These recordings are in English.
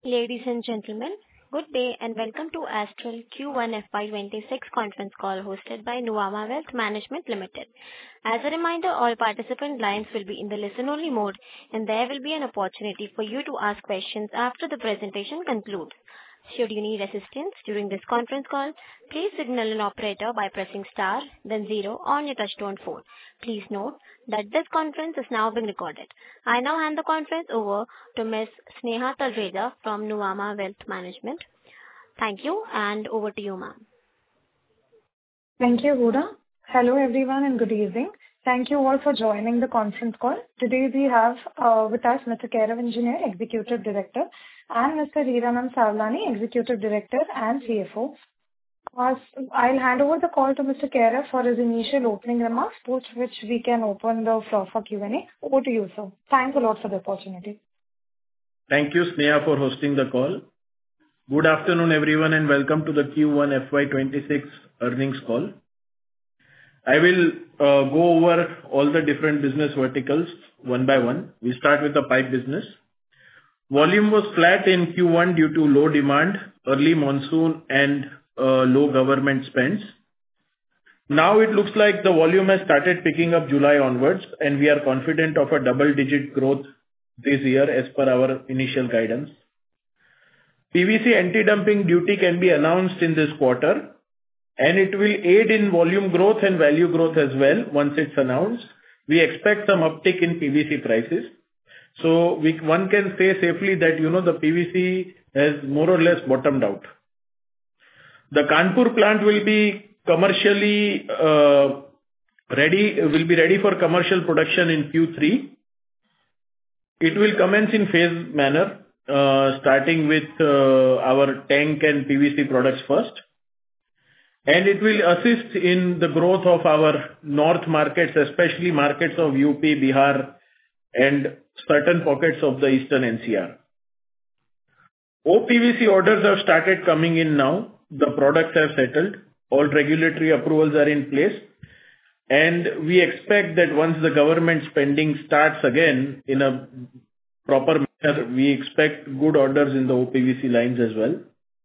Ladies and gentlemen, good day and welcome to Astral Q1 FY26 conference call hosted by Nuvama Wealth Management Limited. As a reminder, all participant lines will be in the listen-only mode, and there will be an opportunity for you to ask questions after the presentation concludes. Should you need assistance during this conference call, please signal an operator by pressing star, then zero on your touch-tone phone. Please note that this conference is now being recorded. I now hand the conference over to Ms. Sneha Talreja from Nuvama Wealth Management. Thank you, and over to you, ma'am. Thank you, Huda. Hello, everyone, and good evening. Thank you all for joining the conference call. Today, we have with us Mr. Kairav Engineer, Executive Director, and Mr. Hiranand Savlani, Executive Director and CFO. I'll hand over the call to Mr. Kairav for his initial opening remarks, post which we can open the floor for Q&A. Over to you, sir. Thanks a lot for the opportunity. Thank you, Sneha, for hosting the call. Good afternoon, everyone, and welcome to the Q1 FY26 earnings call. I will go over all the different business verticals one by one. We start with the pipe business. Volume was flat in Q1 due to low demand, early monsoon, and low government spends. Now it looks like the volume has started picking up July onwards, and we are confident of a double-digit growth this year as per our initial guidance. PVC anti-dumping duty can be announced in this quarter, and it will aid in volume growth and value growth as well once it's announced. We expect some uptick in PVC prices. So one can say safely that, the PVC has more or less bottomed out. The Kanpur plant will be commercially ready for commercial production in Q3. It will commence in phased manner, starting with our tank and PVC products first. And it will assist in the growth of our north markets, especially markets of UP, Bihar, and certain pockets of the eastern NCR. OPVC orders have started coming in now. The products have settled. All regulatory approvals are in place. And we expect that once the government spending starts again in a proper manner, we expect good orders in the OPVC lines as well.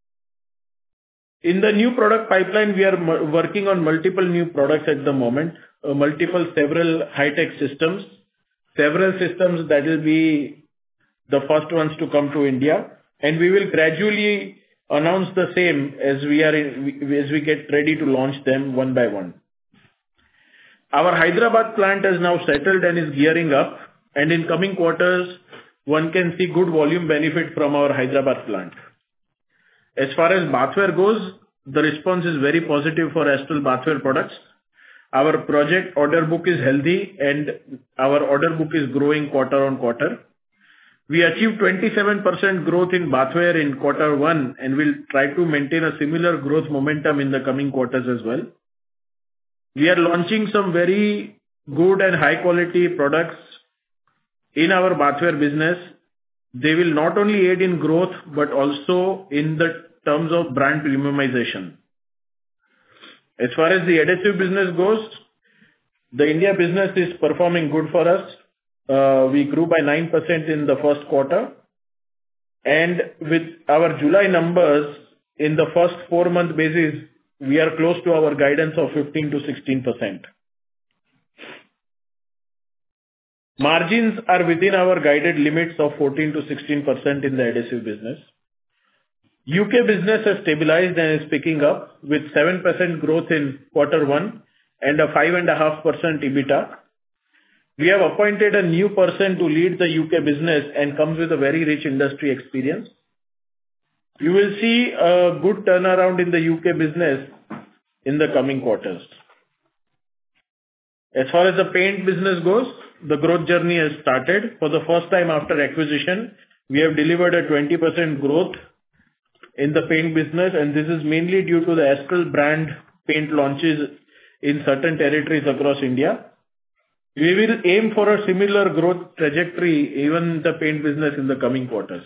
In the new product pipeline, we are working on multiple new products at the moment, several high-tech systems, several systems that will be the first ones to come to India, and we will gradually announce the same as we get ready to launch them one by one. Our Hyderabad plant has now settled and is gearing up, and in coming quarters, one can see good volume benefit from our Hyderabad plant. As far as bathware goes, the response is very positive for Astral bathware products. Our project order book is healthy, and our order book is growing quarter on quarter. We achieved 27% growth in bathware in Q1, and will try to maintain a similar growth momentum in the coming quarters as well. We are launching some very good and high-quality products in our bathware business. They will not only aid in growth, but also in the terms of brand premiumization. As far as the adhesive business goes, the India business is performing good for us. We grew by 9% in the first quarter. And with our July numbers, in the first 4-month basis, we are close to our guidance of 15 to 16%. Margins are within our guided limits of 14 to 16% in the adhesive business. UK business has stabilized and is picking up with 7% growth in Q1 and a 5.5% EBITDA. We have appointed a new person to lead the UK business and comes with a very rich industry experience. You will see a good turnaround in the UK business in the coming quarters. As far as the paint business goes, the growth journey has started. For the first time after acquisition, we have delivered a 20% growth in the paint business, and this is mainly due to the Astral brand paint launches in certain territories across India. We will aim for a similar growth trajectory even in the paint business in the coming quarters.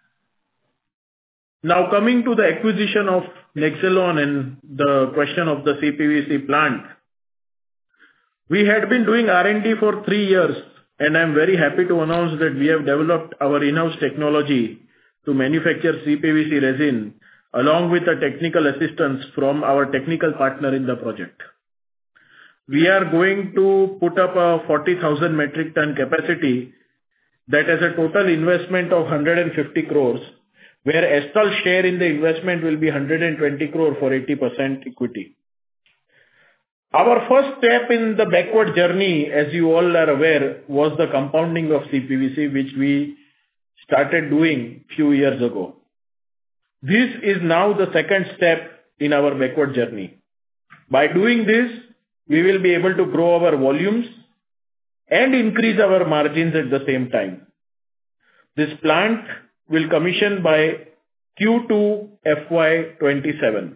Now coming to the acquisition of Nexelon and the question of the CPVC plant. We had been doing R&D for 3 years, and I'm very happy to announce that we have developed our in-house technology to manufacture CPVC resin, along with the technical assistance from our technical partner in the project. We are going to put up a 40,000 metric ton capacity that has a total investment of 150 crores, where Astral's share in the investment will be 120 crore for 80% equity. Our first step in the backward journey, as you all are aware, was the compounding of CPVC, which we started doing few years ago. This is now the second step in our backward journey. By doing this, we will be able to grow our volumes and increase our margins at the same time. This plant will commission by Q2 FY27.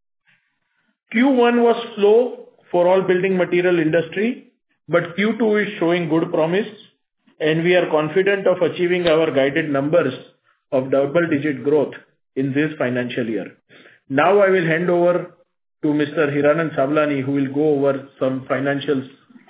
Q1 was slow for all building material industry, but Q2 is showing good promise, and we are confident of achieving our guided numbers of double-digit growth in this financial year. Now I will hand over to Mr. Hiranand Savlani, who will go over some financials.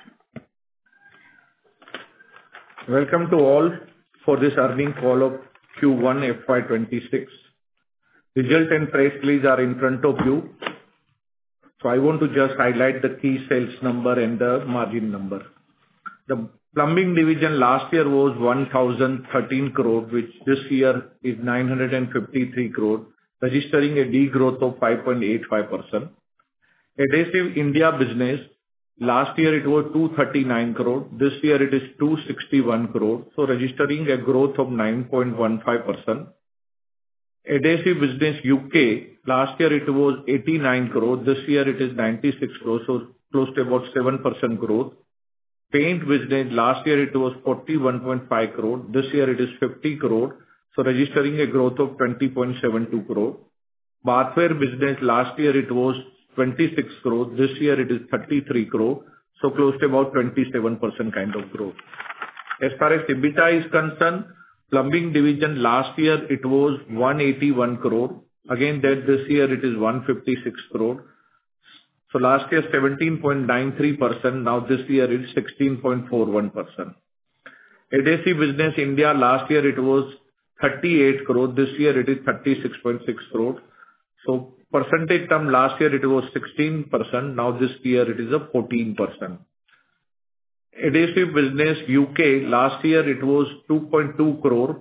Welcome to all for this earnings call of Q1 FY26. Result and press release are in front of you. So I want to just highlight the key sales number and the margin number. The plumbing division last year was 1,013 crore, which this year is 953 crore, registering a degrowth of 5.85%. Adhesive India business, last year it was 239 crore, this year it is 261 crore, so registering a growth of 9.15%. Adhesive business UK, last year it was 89 crore, this year it is 96 crore, so close to about 7% growth. Paint business, last year it was 41.5 crore, this year it is 50 crore, so registering a growth of 20.72 crore. Bathware business, last year it was 26 crore, this year it is 33 crore, so close to about 27% kind of growth. As far as EBITDA is concerned, plumbing division last year it was 181 crore, again that this year it is 156 crore. So last year 17.93%, now this year it's 16.41%. Adhesive business India, last year it was 38 crore, this year it is 36.6 crore. So percentage term, last year it was 16%, now this year it is a 14%. Adhesive business UK, last year it was 2.2 crore,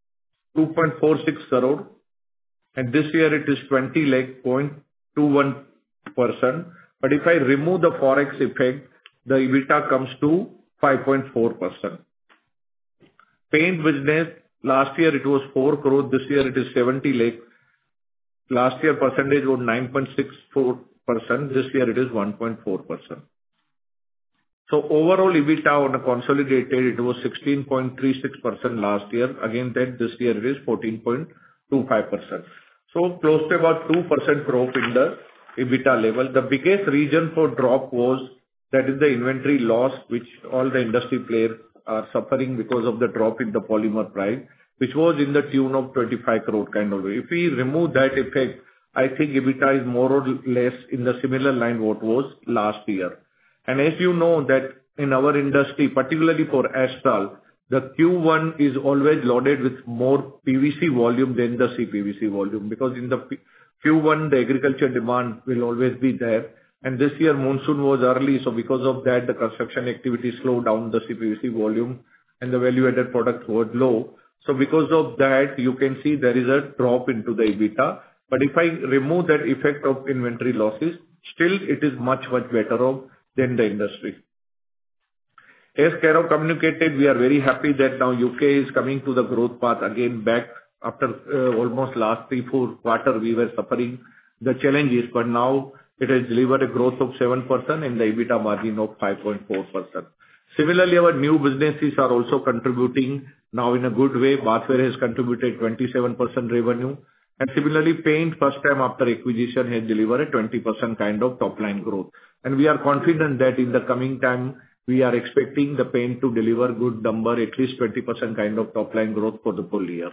2.46 crore, and this year it is 20 lakh, 0.21%. But if I remove the forex effect, the EBITDA comes to 5.4%. Paint business, last year it was 4 crore, this year it is 70 lakh. Last year percentage was 9.64%, this year it is 1.4%. So overall EBITDA on a consolidated, it was 16.36% last year, again that this year it is 14.25%. So close to about 2% growth in the EBITDA level. The biggest reason for drop was that is the inventory loss, which all the industry players are suffering because of the drop in the polymer price, which was in the tune of 25 crore kind of way. If we remove that effect, I think EBITDA is more or less in the similar line what was last year. And as you know that in our industry, particularly for Astral, the Q1 is always loaded with more PVC volume than the CPVC volume, because in the Q1 the agriculture demand will always be there. And this year monsoon was early, so because of that the construction activity slowed down the CPVC volume and the value-added products were low. So because of that, you can see there is a drop into the EBITDA. But if I remove that effect of inventory losses, still it is much, much better off than the industry. As Kairav communicated, we are very happy that now UK is coming to the growth path again back after almost last 3-4 quarters we were suffering the challenges, but now it has delivered a growth of 7% and the EBITDA margin of 5.4%. Similarly, our new businesses are also contributing now in a good way. Bathware has contributed 27% revenue. And similarly, paint first time after acquisition has delivered a 20% kind of top line growth. And we are confident that in the coming time, we are expecting the paint to deliver good number, at least 20% kind of top line growth for the full year.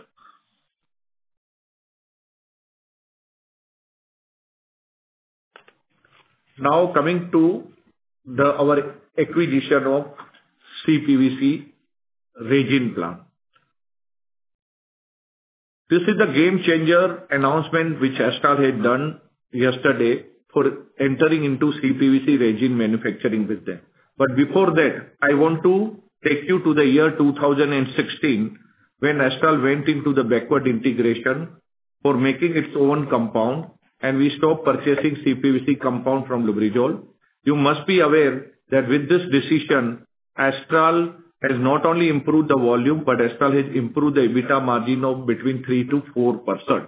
Now coming to our acquisition of CPVC resin plant. This is the game changer announcement which Astral had done yesterday for entering into CPVC resin manufacturing business. But before that, I want to take you to the year 2016, when Astral went into the backward integration for making its own compound, and we stopped purchasing CPVC compound from Lubrizol. You must be aware that with this decision, Astral has not only improved the volume, but Astral has improved the EBITDA margin of between 3 to 4%.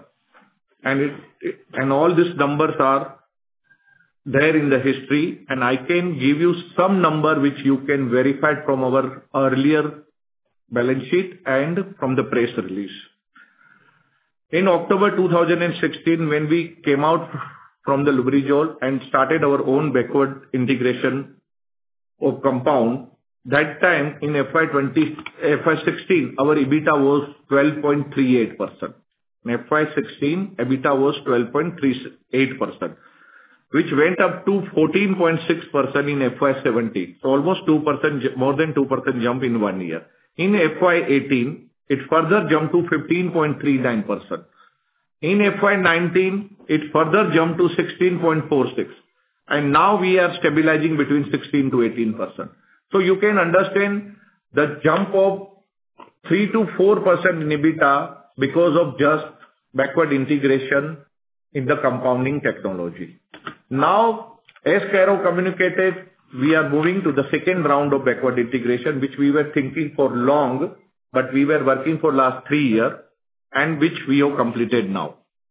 And all these numbers are there in the history, and I can give you some number which you can verify from our earlier balance sheet and from the press release. In October 2016, when we came out from the Lubrizol and started our own backward integration of compound, that time in FY16, our EBITDA was 12.38%. In FY16, EBITDA was 12.38%, which went up to 14.6% in FY17. So almost 2%, more than 2% jump in 1 year. In FY18, it further jumped to 15.39%. In FY19, it further jumped to 16.46%. And now we are stabilizing between 16 to 18%. So you can understand the jump of 3 to 4% in EBITDA because of just backward integration in the compounding technology. Now, as Kairav communicated, we are moving to the second round of backward integration, which we were thinking for long, but we were working for last 3 years, and which we have completed now.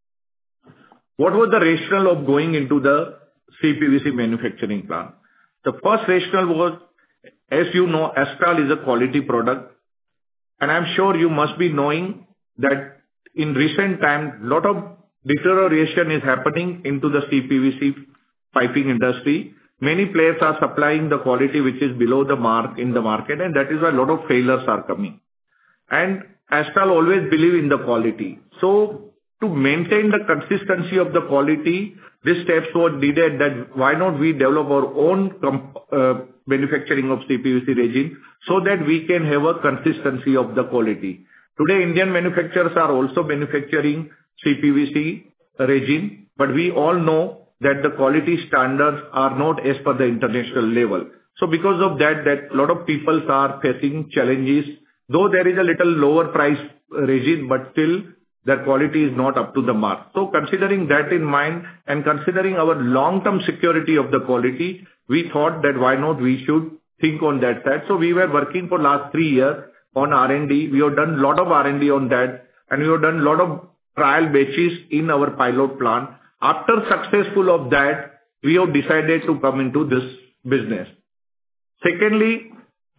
What was the rationale of going into the CPVC manufacturing plant? The first rationale was, as you know, Astral is a quality product, and I'm sure you must be knowing that in recent times, lot of deterioration is happening into the CPVC piping industry. Many players are supplying the quality which is below the mark in the market, and that is why a lot of failures are coming. And Astral always believe in the quality. So to maintain the consistency of the quality, this steps were needed that why not we develop our own manufacturing of CPVC resin so that we can have a consistency of the quality. Today, Indian manufacturers are also manufacturing CPVC resin, but we all know that the quality standards are not as per the international level. So because of that a lot of people are facing challenges, though there is a little lower price resin, but still their quality is not up to the mark. So considering that in mind and considering our long-term security of the quality, we thought that why not we should think on that side. So we were working for last 3 years on R&D. We have done a lot of R&D on that, and we have done a lot of trial batches in our pilot plant. After successful of that, we have decided to come into this business. Secondly,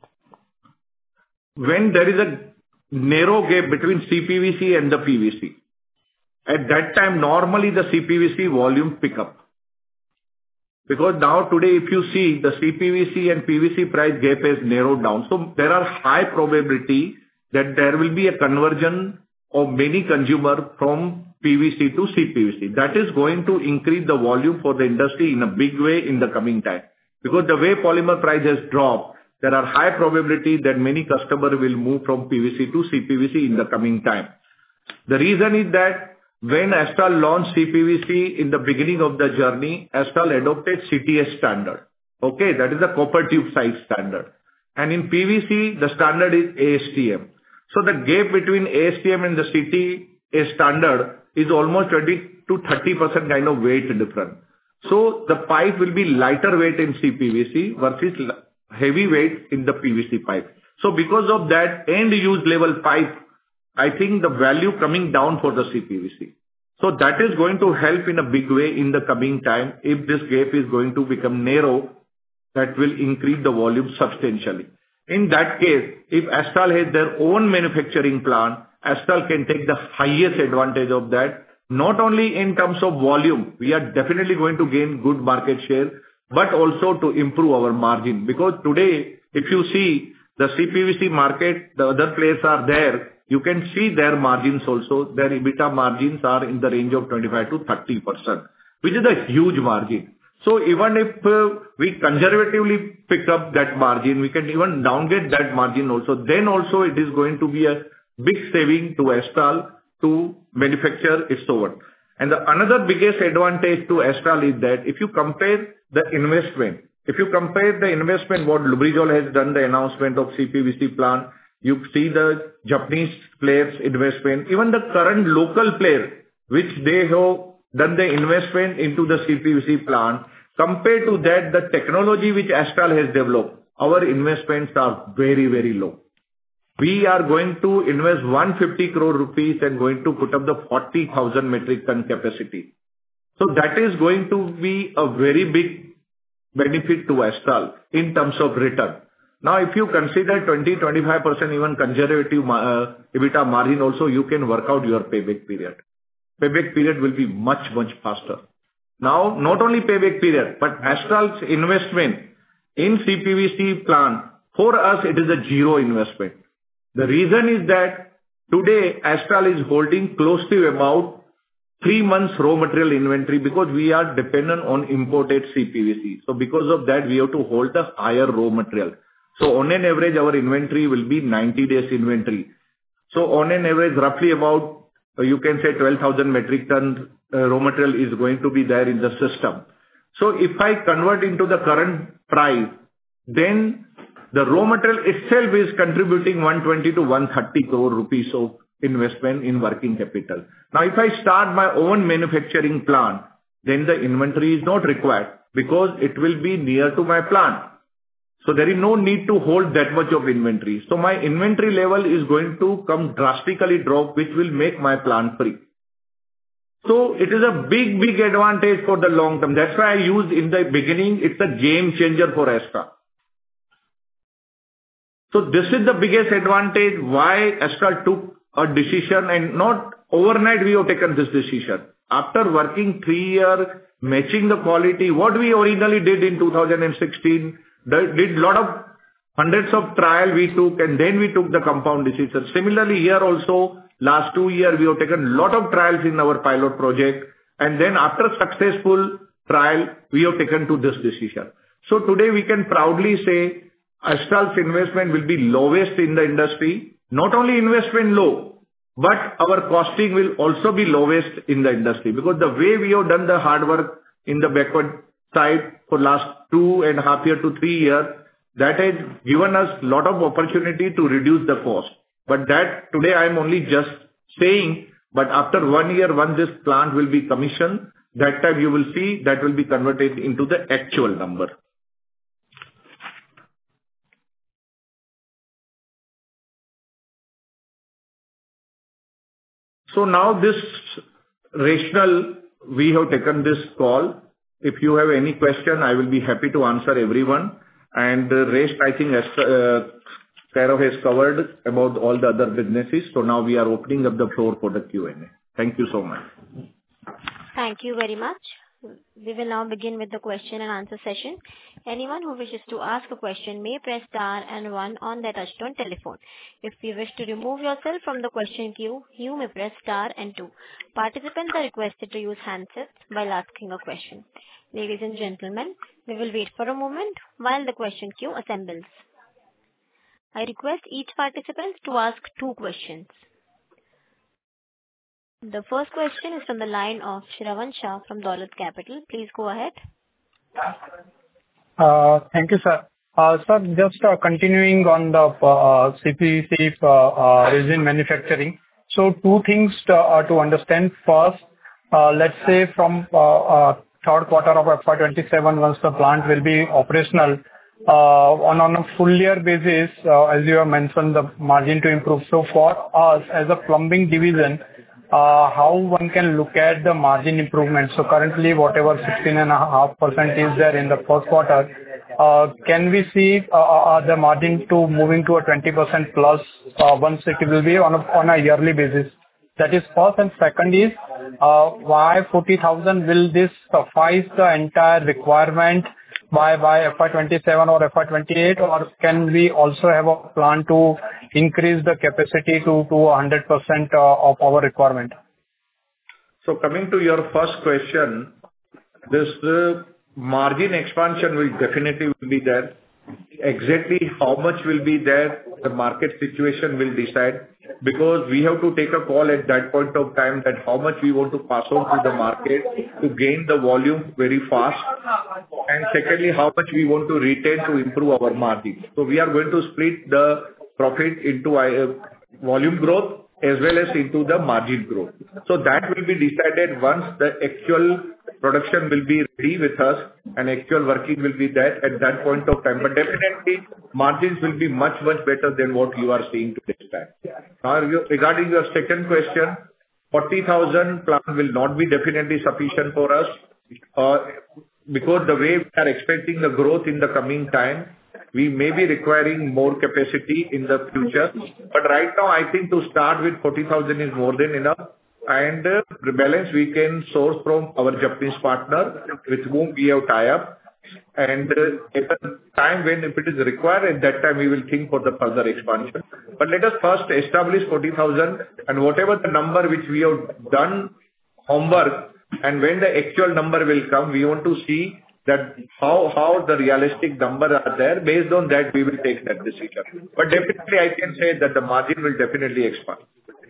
when there is a narrow gap between CPVC and the PVC, at that time, normally the CPVC volume pick up. Because now today, if you see the CPVC and PVC price gap has narrowed down. So there are high probability that there will be a conversion of many consumer from PVC to CPVC. That is going to increase the volume for the industry in a big way in the coming time. Because the way polymer price has dropped, there are high probability that many customers will move from PVC to CPVC in the coming time. The reason is that when Astral launched CPVC in the beginning of the journey, Astral adopted CTS standard. Okay, that is the copper tube size standard. And in PVC, the standard is ASTM. So the gap between ASTM and the CTS standard is almost 20 to 30% kind of weight difference. So the pipe will be lighter weight in CPVC versus heavy weight in the PVC pipe. So because of that end use level pipe, I think the value coming down for the CPVC. So that is going to help in a big way in the coming time. If this gap is going to become narrow, that will increase the volume substantially. In that case, if Astral has their own manufacturing plant, Astral can take the highest advantage of that. Not only in terms of volume, we are definitely going to gain good market share, but also to improve our margin. Because today, if you see the CPVC market, the other players are there, you can see their margins also. Their EBITDA margins are in the range of 25 to 30%, which is a huge margin. So even if we conservatively pick up that margin, we can even downgrade that margin also. Then also it is going to be a big saving to Astral to manufacture its own. And the another biggest advantage to Astral is that if you compare the investment what Lubrizol has done, the announcement of CPVC plant, you see the Japanese players' investment, even the current local player, which they have done the investment into the CPVC plant. Compared to that, the technology which Astral has developed, our investments are very, very low. We are going to invest 150 crore rupees and going to put up the 40,000 metric ton capacity. So that is going to be a very big benefit to Astral in terms of return. Now, if you consider 20-25% even conservative EBITDA margin also, you can work out your payback period. Payback period will be much, much faster. Now, not only payback period, but Astral's investment in CPVC plant, for us, it is a zero investment. The reason is that today, Astral is holding close to about 3 months raw material inventory because we are dependent on imported CPVC. So because of that, we have to hold a higher raw material. So on an average, our inventory will be 90 days inventory. So on an average, roughly about, you can say 12,000 metric ton raw material is going to be there in the system. So if I convert into the current price, then the raw material itself is contributing 120 to 130 crore rupees of investment in working capital. Now, if I start my own manufacturing plant, then the inventory is not required because it will be near to my plant. So there is no need to hold that much of inventory. So my inventory level is going to come drastically drop, which will make my plant free. So it is a big, big advantage for the long term. That's why I used in the beginning, it's a game changer for Astral. So this is the biggest advantage why Astral took a decision, and not overnight we have taken this decision. After working 3 years, matching the quality, what we originally did in 2016, did lot of hundreds of trial we took, and then we took the compound decision. Similarly, here also, last 2 years, we have taken lot of trials in our pilot project, and then after successful trial, we have taken to this decision. So today we can proudly say Astral's investment will be lowest in the industry. Not only investment low, but our costing will also be lowest in the industry, because the way we have done the hard work in the backward side for last 2.5 years to 3 years, that has given us lot of opportunity to reduce the cost. But that today I am only just saying, but after 1 year, once this plant will be commissioned, that time you will see that will be converted into the actual number. So now this rationale, we have taken this call. If you have any question, I will be happy to answer everyone. And the rest, I think, Kairav has covered about all the other businesses. So now we are opening up the floor for the Q&A. Thank you so much. Thank you very much. We will now begin with the question and answer session. Anyone who wishes to ask a question may press star and one on their touchtone telephone. If you wish to remove yourself from the question queue, you may press star and two. Participants are requested to use handsets while asking a question. Ladies and gentlemen, we will wait for a moment while the question queue assembles. I request each participant to ask 2 questions. The first question is from the line of Shravan Shah from Dolat Capital. Please go ahead. Thank you, sir. Sir, just continuing on the CPVC resin manufacturing. So 2 things to understand. First, let's say from third quarter of FY27, once the plant will be operational, on a full year basis, as you have mentioned, the margin to improve. So for us, as a plumbing division, how one can look at the margin improvement? So currently, whatever 16.5% is there in the first quarter, can we see the margin to moving to a 20% plus once it will be on a yearly basis? That is first. And second is, why 40,000? Will this suffice the entire requirement by FY27 or FY28, or can we also have a plan to increase the capacity to 100% of our requirement? So coming to your first question, this margin expansion will definitely be there. Exactly how much will be there, the market situation will decide. because we have to take a call at that point of time that how much we want to pass on to the market to gain the volume very fast. And secondly, how much we want to retain to improve our margin. So we are going to split the profit into volume growth as well as into the margin growth. So that will be decided once the actual production will be ready with us and actual working will be there at that point of time. But definitely margins will be much, much better than what you are seeing to this time. Now, regarding your second question, 40,000 plant will not be definitely sufficient for us, because the way we are expecting the growth in the coming time, we may be requiring more capacity in the future. But right now, I think to start with 40,000 is more than enough. And the balance we can source from our Japanese partner with whom we have tie-up. And at the time when if it is required, at that time we will think for the further expansion. But let us first establish 40,000, and whatever the number which we have done homework, and when the actual number will come, we want to see that how the realistic number are there. Based on that, we will take that decision. But definitely I can say that the margin will definitely expand.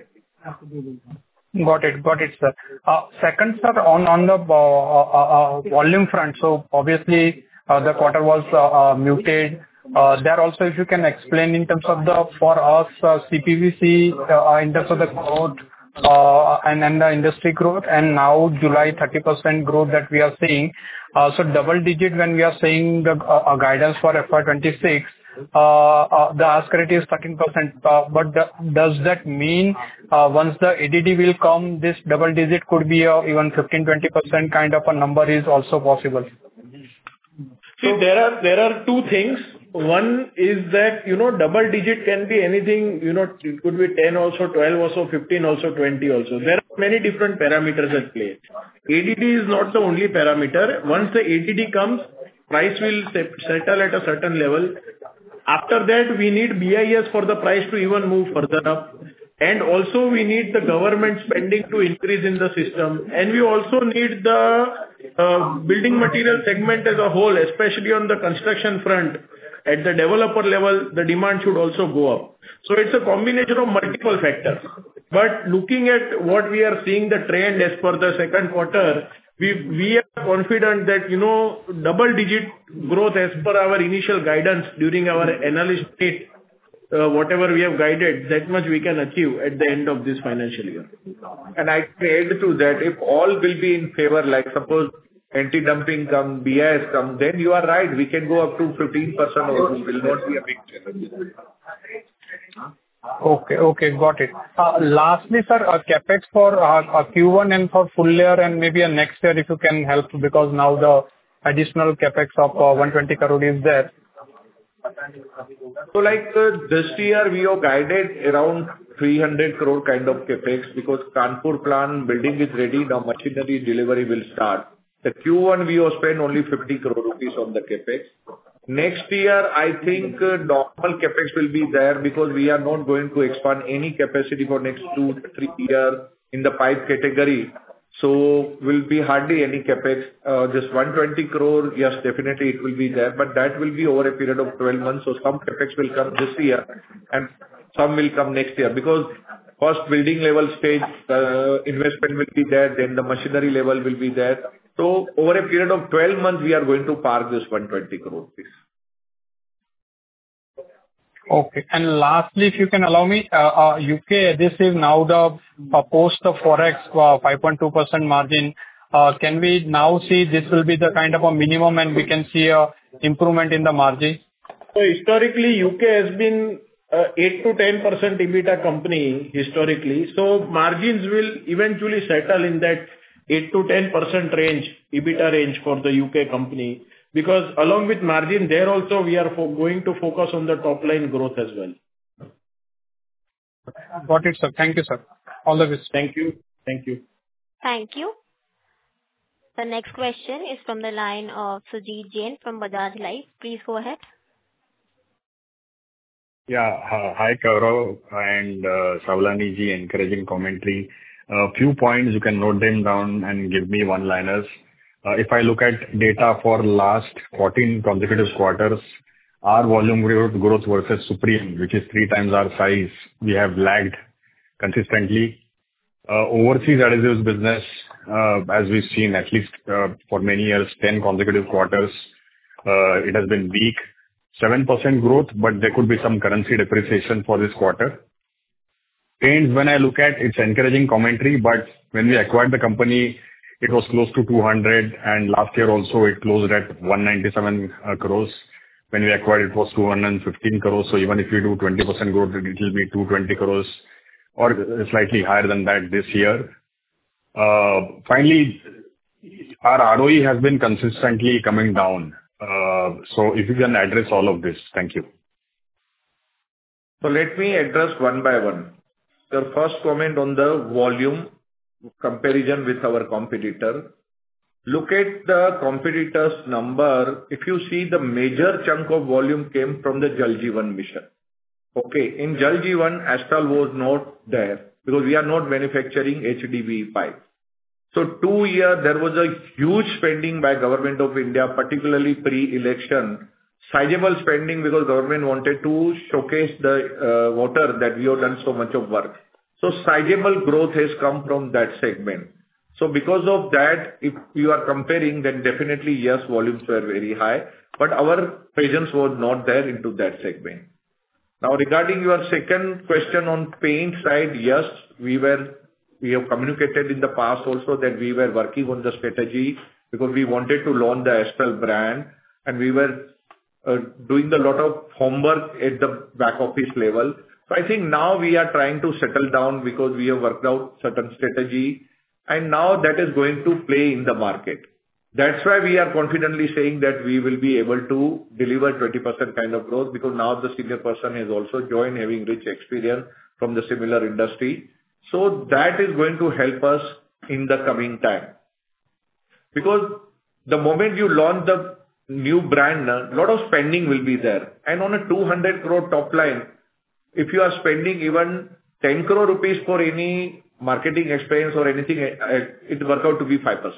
Got it, sir. Second, sir, on the volume front, so obviously the quarter was muted. There also, if you can explain in terms of for us, CPVC, in terms of the growth, and then the industry growth, and now July 30% growth that we are seeing. So double digit when we are saying the guidance for FY26, the ask rate is 13%. But does that mean once the ADD will come, this double digit could be even 15-20% kind of a number is also possible? See, there are two things. One is that, double digit can be anything, it could be 10 also, 12 also, 15 also, 20 also. There are many different parameters at play. ADD is not the only parameter. Once the ADD comes, price will settle at a certain level. After that, we need BIS for the price to even move further up. And also we need the government spending to increase in the system. And we also need the building material segment as a whole, especially on the construction front. At the developer level, the demand should also go up. So it's a combination of multiple factors. But looking at what we are seeing, the trend as per the second quarter, we are confident that, double digit growth as per our initial guidance during our analyst meet, whatever we have guided, that much we can achieve at the end of this financial year. And I add to that, if all will be in favor, like suppose anti-dumping come, BIS come, then you are right, we can go up to 15% or it will not be a big challenge. Okay, got it. Lastly, sir, CapEx for Q1 and for full year and maybe next year, if you can help, because now the additional CapEx of 120 crore is there. So like this year we have guided around 300 crore kind of CapEx, because Kanpur plant building is ready, now machinery delivery will start. The Q1 we have spent only 50 crore rupees on the CapEx. Next year, I think normal CapEx will be there, because we are not going to expand any capacity for next 2-3 years in the pipe category. So will be hardly any CapEx. Just 120 crore, yes, definitely it will be there, but that will be over a period of 12 months. So some CapEx will come this year and some will come next year, because first building level stage investment will be there, then the machinery level will be there. So over a period of 12 months, we are going to park this 120 crore rupees. Okay. And lastly, if you can allow me, UK adhesive now the post the Forex 5.2% margin, can we now see this will be the kind of a minimum and we can see a improvement in the margin? So historically, UK has been 8 to 10% EBITDA company historically. So margins will eventually settle in that 8 to 10% range, EBITDA range for the UK company. Because along with margin, there also we are going to focus on the top line growth as well. Got it, sir. Thank you, sir. All the best. Thank you. Thank you. Thank you. The next question is from the line of Sujit Jain from Bajaj Life. Please go ahead. Yeah. Hi, Kaurav and Savlani ji, encouraging commentary. A few points, you can note them down and give me one-liners. If I look at data for last 14 consecutive quarters, our volume growth versus Supreme, which is 3 times our size, we have lagged consistently. Overseas adhesives business, as we've seen at least for many years, 10 consecutive quarters, it has been weak. 7% growth, but there could be some currency depreciation for this quarter. Paints, when I look at, it's encouraging commentary, but when we acquired the company, it was close to 200, and last year also it closed at 197 crores. When we acquired, it was 215 crores. So even if you do 20% growth, it will be 220 crores or slightly higher than that this year. Finally, our ROE has been consistently coming down. So if you can address all of this. Thank you. So let me address one by one. Your first comment on the volume comparison with our competitor. Look at the competitor's number. If you see, the major chunk of volume came from the Jal Jeevan Mission. Okay, in Jal Jeevan, Astral was not there because we are not manufacturing HDPE pipe. So 2 years, there was a huge spending by Government of India, particularly pre-election. Sizable spending because government wanted to showcase the water that we have done so much of work. So sizable growth has come from that segment. So because of that, if you are comparing, then definitely, yes, volumes were very high, but our presence was not there into that segment. Now, regarding your second question on paint side, yes, we have communicated in the past also that we were working on the strategy because we wanted to launch the Astral brand, and we were doing a lot of homework at the back office level. So I think now we are trying to settle down because we have worked out certain strategy, and now that is going to play in the market. That's why we are confidently saying that we will be able to deliver 20% kind of growth, because now the senior person has also joined, having rich experience from the similar industry. So that is going to help us in the coming time. Because the moment you launch the new brand, a lot of spending will be there. And on a 200 crore top line, if you are spending even 10 crore rupees for any marketing expense or anything, it work out to be 5%.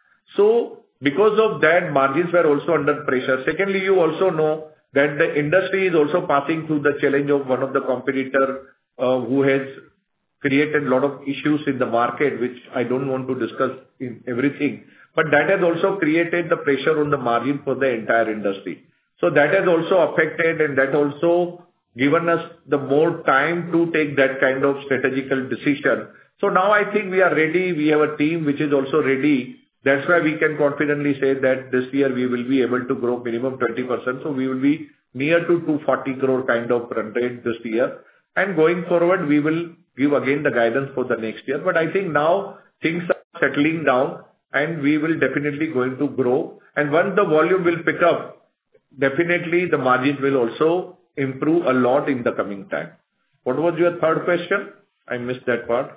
So because of that, margins were also under pressure. Secondly, you also know that the industry is also passing through the challenge of one of the competitor who has created a lot of issues in the market, which I don't want to discuss in everything. But that has also created the pressure on the margin for the entire industry. So that has also affected, and that also given us the more time to take that kind of strategical decision. So now I think we are ready. We have a team which is also ready. That's why we can confidently say that this year we will be able to grow minimum 20%. So we will be near to 240 crore kind of run rate this year. And going forward, we will give again the guidance for the next year. But I think now things are settling down, and we will definitely going to grow. And once the volume will pick up, definitely the margins will also improve a lot in the coming time. What was your third question? I missed that part.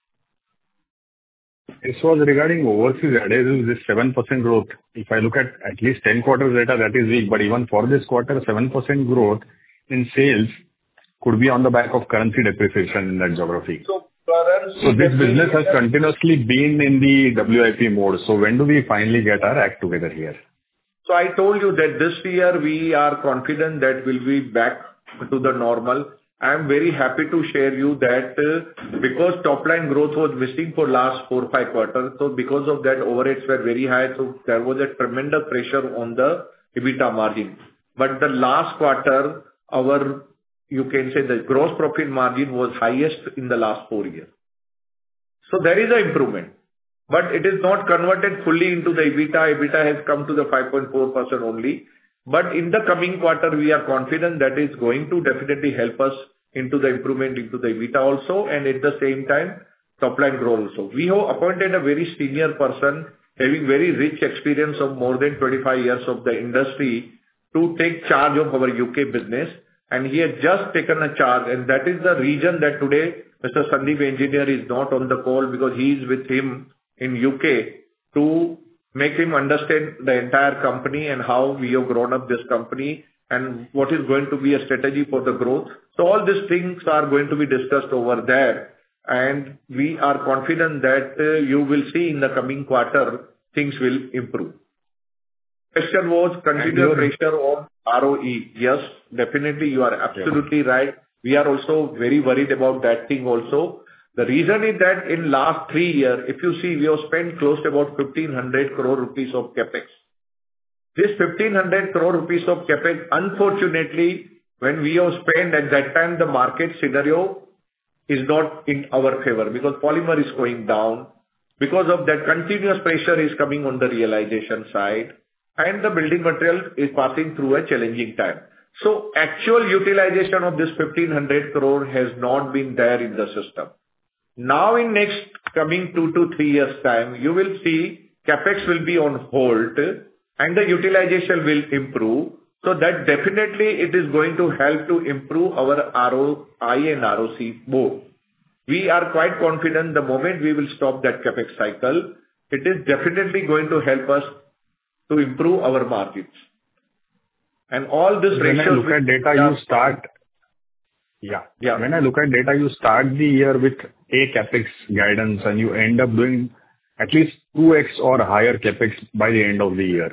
This was regarding overseas adhesives, this 7% growth. If I look at least 10 quarters data, that is weak, but even for this quarter, 7% growth in sales could be on the back of currency depreciation in that geography. So this business has continuously been in the WIP mode. So when do we finally get our act together here? So I told you that this year we are confident that we'll be back to the normal. I am very happy to share you that because top line growth was missing for last 4-5 quarters, so because of that, overheads were very high, so there was a tremendous pressure on the EBITDA margin. But the last quarter, you can say the gross profit margin was highest in the last 4 years. So there is an improvement, but it is not converted fully into the EBITDA. EBITDA has come to the 5.4% only. But in the coming quarter, we are confident that is going to definitely help us into the improvement into the EBITDA also, and at the same time, top line growth also. We have appointed a very senior person, having very rich experience of more than 25 years of the industry, to take charge of our UK business. And he has just taken a charge, and that is the reason that today Mr. Sandeep Engineer is not on the call, because he is with him in UK to make him understand the entire company and how we have grown up this company and what is going to be a strategy for the growth. So all these things are going to be discussed over there, and we are confident that you will see in the coming quarter things will improve. Question was continued pressure on ROE. Yes, definitely, you are absolutely right. We are also very worried about that thing also. The reason is that in last 3 years, if you see, we have spent close to about 1,500 crore rupees of CapEx. This 1,500 crore rupees of CapEx, unfortunately, when we have spent at that time, the market scenario is not in our favor because polymer is going down. Because of that, continuous pressure is coming on the realization side, and the building material is passing through a challenging time. So actual utilization of this 1,500 crore has not been there in the system. Now, in next coming 2 to 3 years' time, you will see CapEx will be on hold and the utilization will improve. So that definitely it is going to help to improve our ROI and ROC both. We are quite confident the moment we will stop that CapEx cycle, it is definitely going to help us to improve our margins. And all this When I ratios... look at data, you start... Yeah. When I look at data, you start the year with a CapEx guidance, and you end up doing at least 2x or higher CapEx by the end of the year.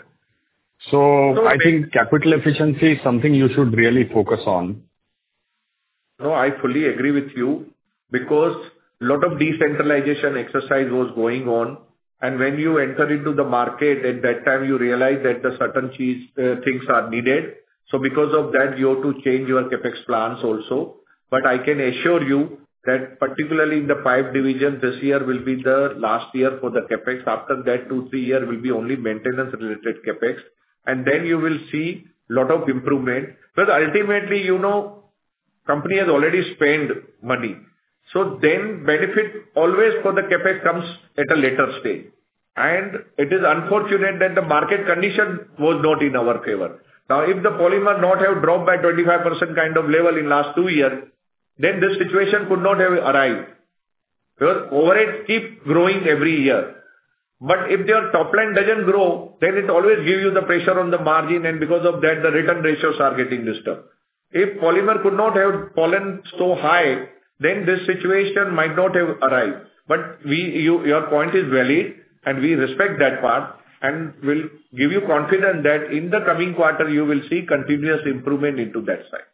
So I think capital efficiency is something you should really focus on. No, I fully agree with you, because a lot of decentralization exercise was going on, and when you enter into the market, at that time, you realize that the certain things are needed. So because of that, you have to change your CapEx plans also. But I can assure you that particularly in the pipe division, this year will be the last year for the CapEx. After that, 2-3 years will be only maintenance-related CapEx, and then you will see lot of improvement. Because ultimately, you know, company has already spent money. So then benefit always for the CapEx comes at a later stage. And it is unfortunate that the market condition was not in our favor. Now, if the polymer not have dropped by 25% kind of level in last 2 years, then this situation could not have arrived. Because overheads keep growing every year. But if their top line doesn't grow, then it always gives you the pressure on the margin, and because of that, the return ratios are getting disturbed. If polymer could not have fallen so high, then this situation might not have arrived. But your point is valid, and we respect that part, and will give you confidence that in the coming quarter, you will see continuous improvement into that side.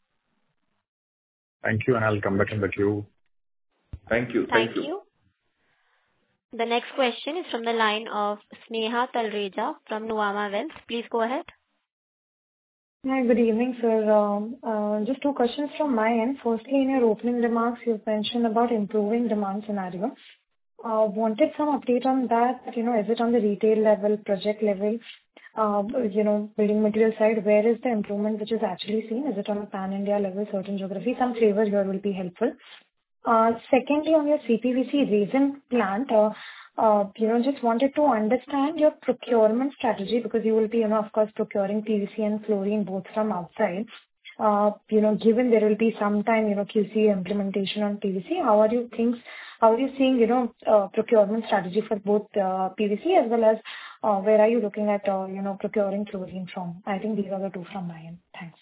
Thank you, and I'll come back in the queue. Thank you. Thank you. The next question is from the line of Sneha Talreja from Nuvama Wealth. Please go ahead. Hi, good evening, sir. Just 2 questions from my end. Firstly, in your opening remarks, you've mentioned about improving demand scenario. Wanted some update on that. You know, is it on the retail level, project level, building material side? Where is the improvement which is actually seen? Is it on a pan-India level, certain geography? Some flavor here will be helpful. Secondly, on your CPVC resin plant, just wanted to understand your procurement strategy, because you will be, of course, procuring PVC and fluorine both from outside. Given there will be some time, QC implementation on PVC, how are you seeing, procurement strategy for both PVC as well as where are you looking at, procuring fluorine from? I think these are the 2 from my end. Thanks.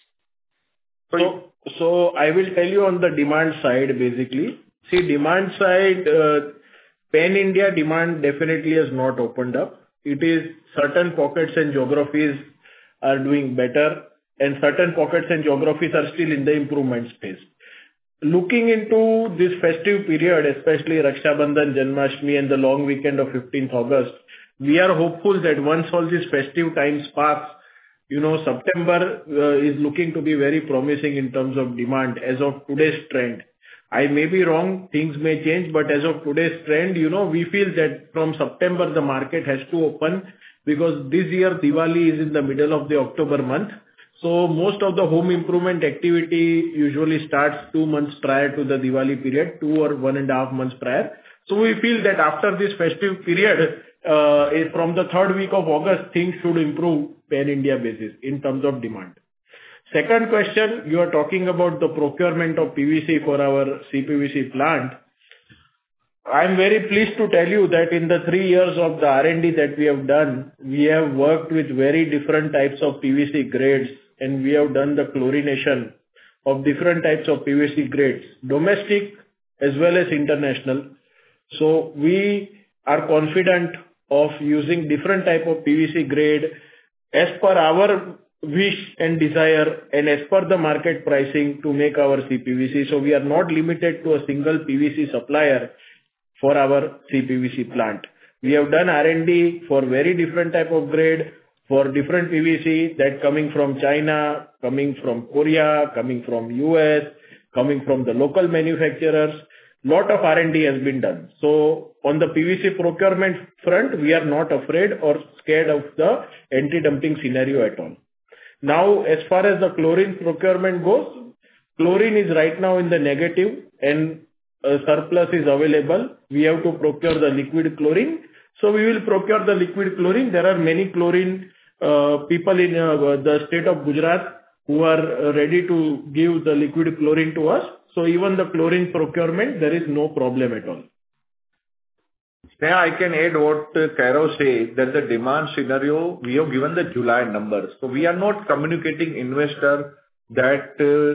So I will tell you on the demand side, basically. See, demand side, pan-India demand definitely has not opened up. It is certain pockets and geographies are doing better, and certain pockets and geographies are still in the improvement space. Looking into this festive period, especially Raksha Bandhan, Janmashtami, and the long weekend of 15th August, we are hopeful that once all these festive times pass, September is looking to be very promising in terms of demand as of today's trend. I may be wrong, things may change, but as of today's trend, we feel that from September the market has to open, because this year Diwali is in the middle of the October month. So most of the home improvement activity usually starts 2 months prior to the Diwali period, 2 or 1.5 months prior. So we feel that after this festive period, from the 3rd week of August, things should improve pan-India basis in terms of demand. Second question, you are talking about the procurement of PVC for our CPVC plant. I am very pleased to tell you that in the 3 years of the R&D that we have done, we have worked with very different types of PVC grades, and we have done the chlorination of different types of PVC grades, domestic as well as international. So we are confident of using different type of PVC grade as per our wish and desire and as per the market pricing to make our CPVC. So we are not limited to a single PVC supplier for our CPVC plant. We have done R&D for very different type of grade, for different PVC, that coming from China, coming from Korea, coming from US, coming from the local manufacturers. Lot of R&D has been done. So on the PVC procurement front, we are not afraid or scared of the anti-dumping scenario at all. Now, as far as the chlorine procurement goes, chlorine is right now in the negative and a surplus is available. We have to procure the liquid chlorine. So we will procure the liquid chlorine. There are many chlorine people in the state of Gujarat who are ready to give the liquid chlorine to us. So even the chlorine procurement, there is no problem at all. Now I can add what Kairav said, that the demand scenario, we have given the July numbers. So we are not communicating investor that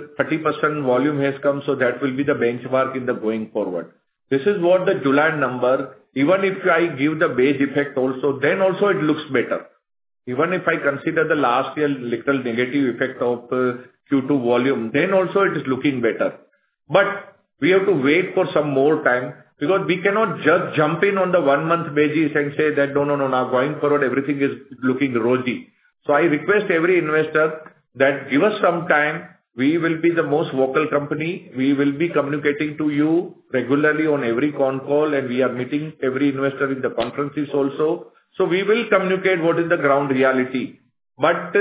30% volume has come, so that will be the benchmark in the going forward. This is what the July number, even if I give the base effect also, then also it looks better. Even if I consider the last year little negative effect of Q2 volume, then also it is looking better. But we have to wait for some more time, because we cannot just jump in on the 1 month basis and say that no, now going forward everything is looking rosy. So I request every investor that give us some time. We will be the most vocal company. We will be communicating to you regularly on every con call, and we are meeting every investor in the conferences also. So we will communicate what is the ground reality. But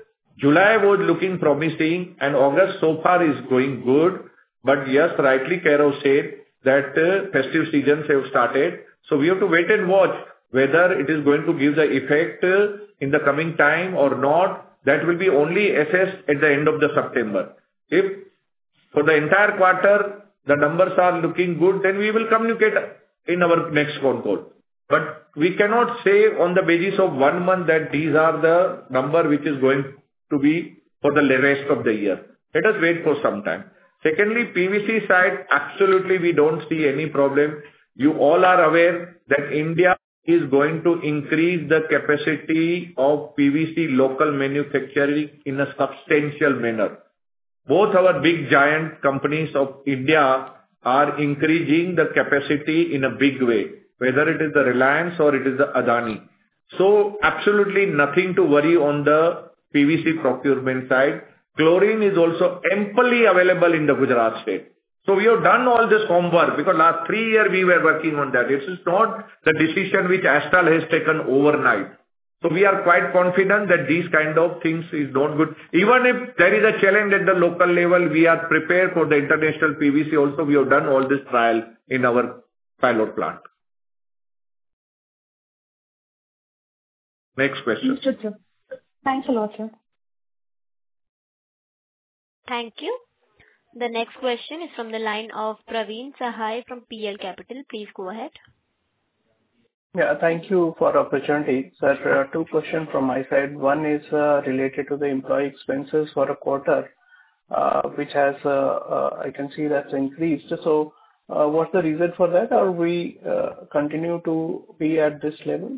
July was looking promising and August so far is going good. But yes, rightly Kairav said that festive seasons have started. So we have to wait and watch whether it is going to give the effect in the coming time or not. That will be only assessed at the end of the September. If for the entire quarter the numbers are looking good, then we will communicate in our next con call. But we cannot say on the basis of 1 month that these are the number which is going to be for the rest of the year. Let us wait for some time. Secondly, PVC side, absolutely we don't see any problem. You all are aware that India is going to increase the capacity of PVC local manufacturing in a substantial manner. Both our big giant companies of India are increasing the capacity in a big way, whether it is the Reliance or it is the Adani. So absolutely nothing to worry on the PVC procurement side. Chlorine is also amply available in the Gujarat state. So we have done all this homework because last 3 years we were working on that. It is not the decision which Astral has taken overnight. So we are quite confident that these kind of things is not good. Even if there is a challenge at the local level, we are prepared for the international PVC also. We have done all this trial in our pilot plant. Next question. Understood, sir. Thanks a lot, sir. Thank you. The next question is from the line of Praveen Sahay from PL Capital. Please go ahead. Yeah, thank you for the opportunity. Sir, 2 questions from my side. One is related to the employee expenses for a quarter, which has, I can see that's increased. So, what's the reason for that? Or we continue to be at this level?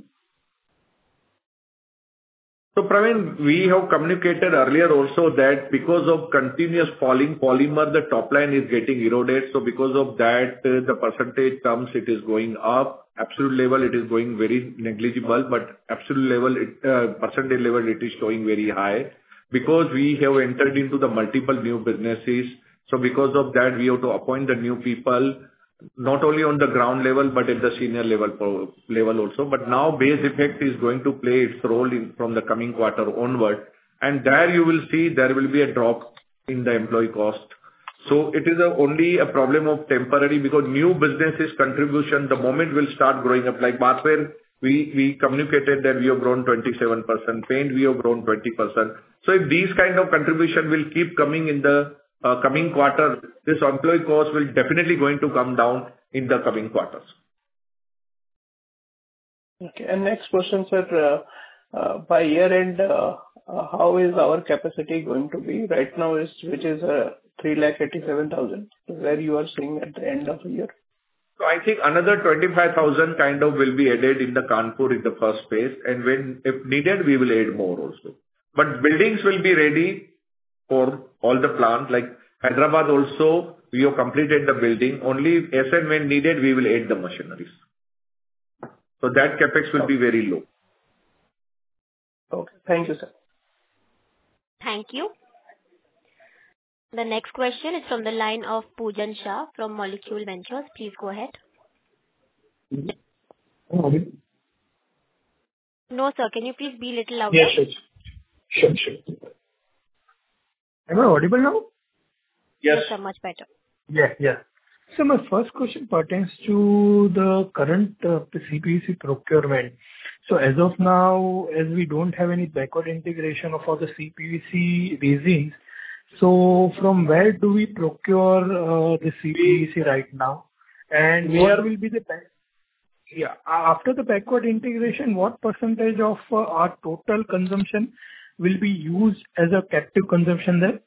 So Praveen, we have communicated earlier also that because of continuous falling polymer, the top line is getting eroded. So because of that, the percentage terms, it is going up. Absolute level, it is going very negligible, but absolute level, percentage level, it is showing very high. Because we have entered into the multiple new businesses, so because of that, we have to appoint the new people, not only on the ground level, but at the senior level also. But now base effect is going to play its role in from the coming quarter onward, and there you will see there will be a drop in the employee cost. So it is only a problem of temporary, because new businesses contribution, the moment will start growing up. Like Bathware, we communicated that we have grown 27%, paint we have grown 20%. So if these kind of contribution will keep coming in the coming quarter, this employee cost will definitely going to come down in the coming quarters. Okay. And next question, sir, by year end, how is our capacity going to be? Right now which is 387,000, where you are seeing at the end of the year? So I think another 25,000 kind of will be added in the Kanpur in the first phase, and when, if needed, we will add more also. But buildings will be ready for all the plants. Like Hyderabad also, we have completed the building. Only as and when needed, we will add the machineries. So that CapEx will be very low. Okay. Thank you, sir. Thank you. The next question is from the line of Poojan Shah from Molecule Ventures. Please go ahead. No, sir. Can you please be a little louder? Yes, sure. Am I audible now? Yes. Yes, sir. Much better. Yeah. So my first question pertains to the current CPVC procurement. So as of now, as we don't have any backward integration of all the CPVC resins, so from where do we procure the CPVC right now? And what will be the after the backward integration, what percentage of our total consumption will be used as a captive consumption there?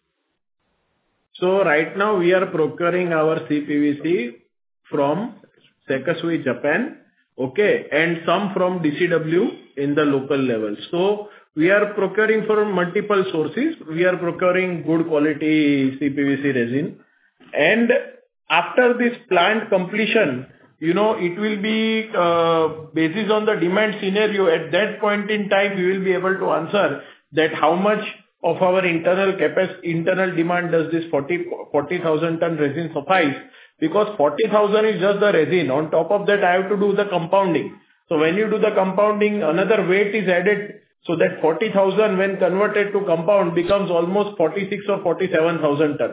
So right now we are procuring our CPVC from Sekisui, Japan, okay, and some from DCW in the local level. So we are procuring from multiple sources. We are procuring good quality CPVC resin. And after this plant completion, it will be basis on the demand scenario. At that point in time, we will be able to answer that how much of our internal demand does this 40,000 ton resin suffice, because 40,000 is just the resin. On top of that, I have to do the compounding. So when you do the compounding, another weight is added, so that 40,000 when converted to compound becomes almost 46 or 47,000 ton.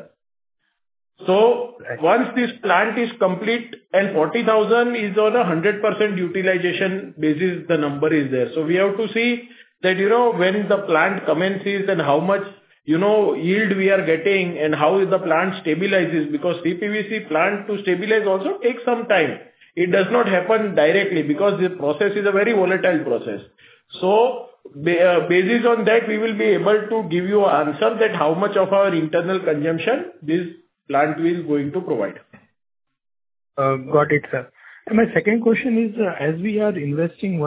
So once this plant is complete and 40,000 is on a 100% utilization basis, the number is there. So we have to see that, when the plant commences and how much, yield we are getting and how the plant stabilizes, because CPVC plant to stabilize also takes some time. It does not happen directly because the process is a very volatile process. So basis on that, we will be able to give you an answer that how much of our internal consumption this plant is going to provide. Got it, sir. And my second question is, as we are investing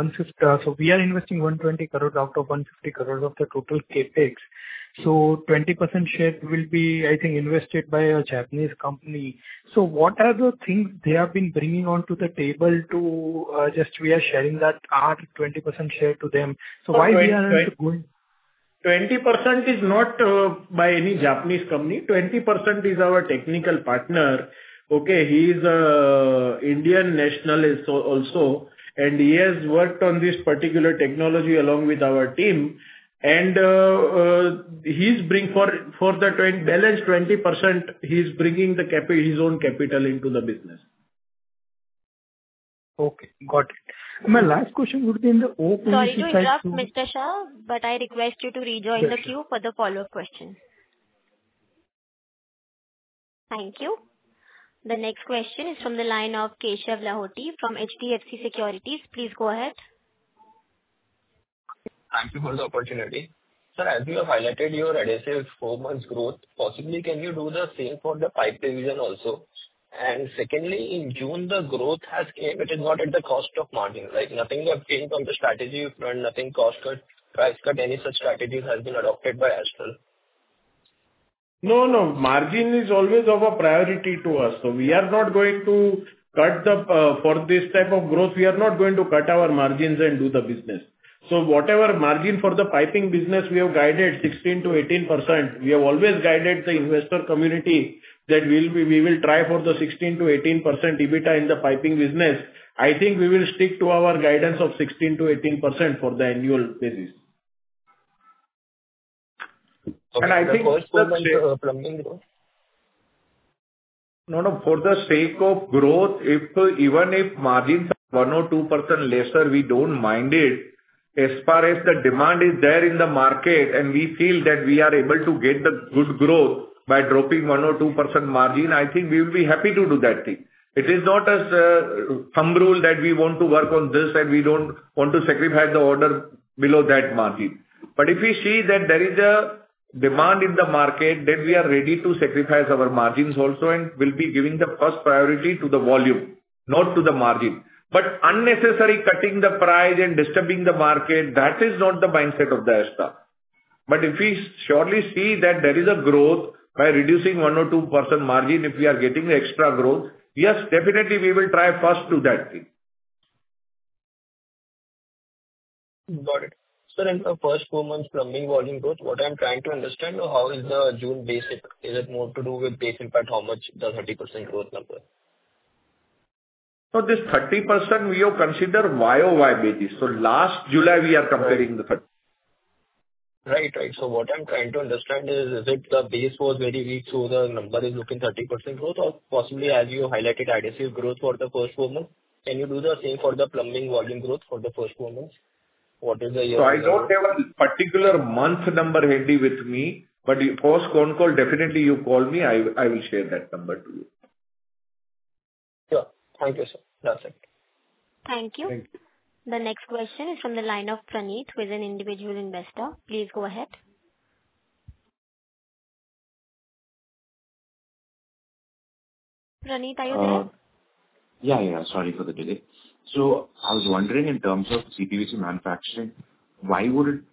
120 crores out of 150 crores of the total CapEx. So 20% share will be, I think, invested by a Japanese company. So what are the things they have been bringing onto the table to we are sharing that our 20% share to them? So why we are going? 20% is not by any Japanese company. 20% is our technical partner. Okay, he is a Indian national also, and he has worked on this particular technology along with our team. And he's bring for the balance 20%, he's bringing his own capital into the business. Okay, got it. My last question would be in the OPVC side. Sorry to interrupt, Mr. Shah, but I request you to rejoin the queue for the follow-up question. Thank you. The next question is from the line of Keshav Lahoti from HDFC Securities. Please go ahead. Thank you for the opportunity. Sir, as you have highlighted your adhesive 4 months growth, possibly can you do the same for the pipe division also? And secondly, in June, the growth has came, it is not at the cost of margin, like nothing have changed on the strategy front, nothing cost cut, price cut, any such strategies has been adopted by Astral. No, margin is always of a priority to us. So we are not going to cut for this type of growth, we are not going to cut our margins and do the business. So whatever margin for the piping business we have guided 16 to 18%, we have always guided the investor community that we will try for the 16 to 18% EBITDA in the piping business. I think we will stick to our guidance of 16 to 18% for the annual basis. Okay, and I think for the sake of growth, even if margins are 1 or 2% lesser, we don't mind it. As far as the demand is there in the market and we feel that we are able to get the good growth by dropping 1 or 2% margin, I think we will be happy to do that thing. It is not a thumb rule that we want to work on this and we don't want to sacrifice the order below that margin. But if we see that there is a demand in the market, then we are ready to sacrifice our margins also and will be giving the first priority to the volume, not to the margin. But unnecessary cutting the price and disturbing the market, that is not the mindset of the Astral. But if we surely see that there is a growth by reducing 1 or 2% margin, if we are getting the extra growth, yes, definitely we will try first to that thing. Got it. Sir, in the first 4 months plumbing volume growth, what I'm trying to understand, how is the June basic? Is it more to do with base impact? How much the 30% growth number? So this 30% we have considered YOY basis. So last July we are comparing the 30. Right. So what I'm trying to understand is it the base was very weak, so the number is looking 30% growth, or possibly as you highlighted adhesive growth for the first 4 months, can you do the same for the plumbing volume growth for the first 4 months? What is the year? So I don't have a particular month number handy with me, but post con call, definitely you call me, I will share that number to you. Sure. Thank you, sir. That's it. Thank you. Thank you. The next question is from the line of Praneeth, who is an individual investor. Please go ahead. Praneeth, are you there? Yeah. Sorry for the delay. So I was wondering in terms of CPVC manufacturing, what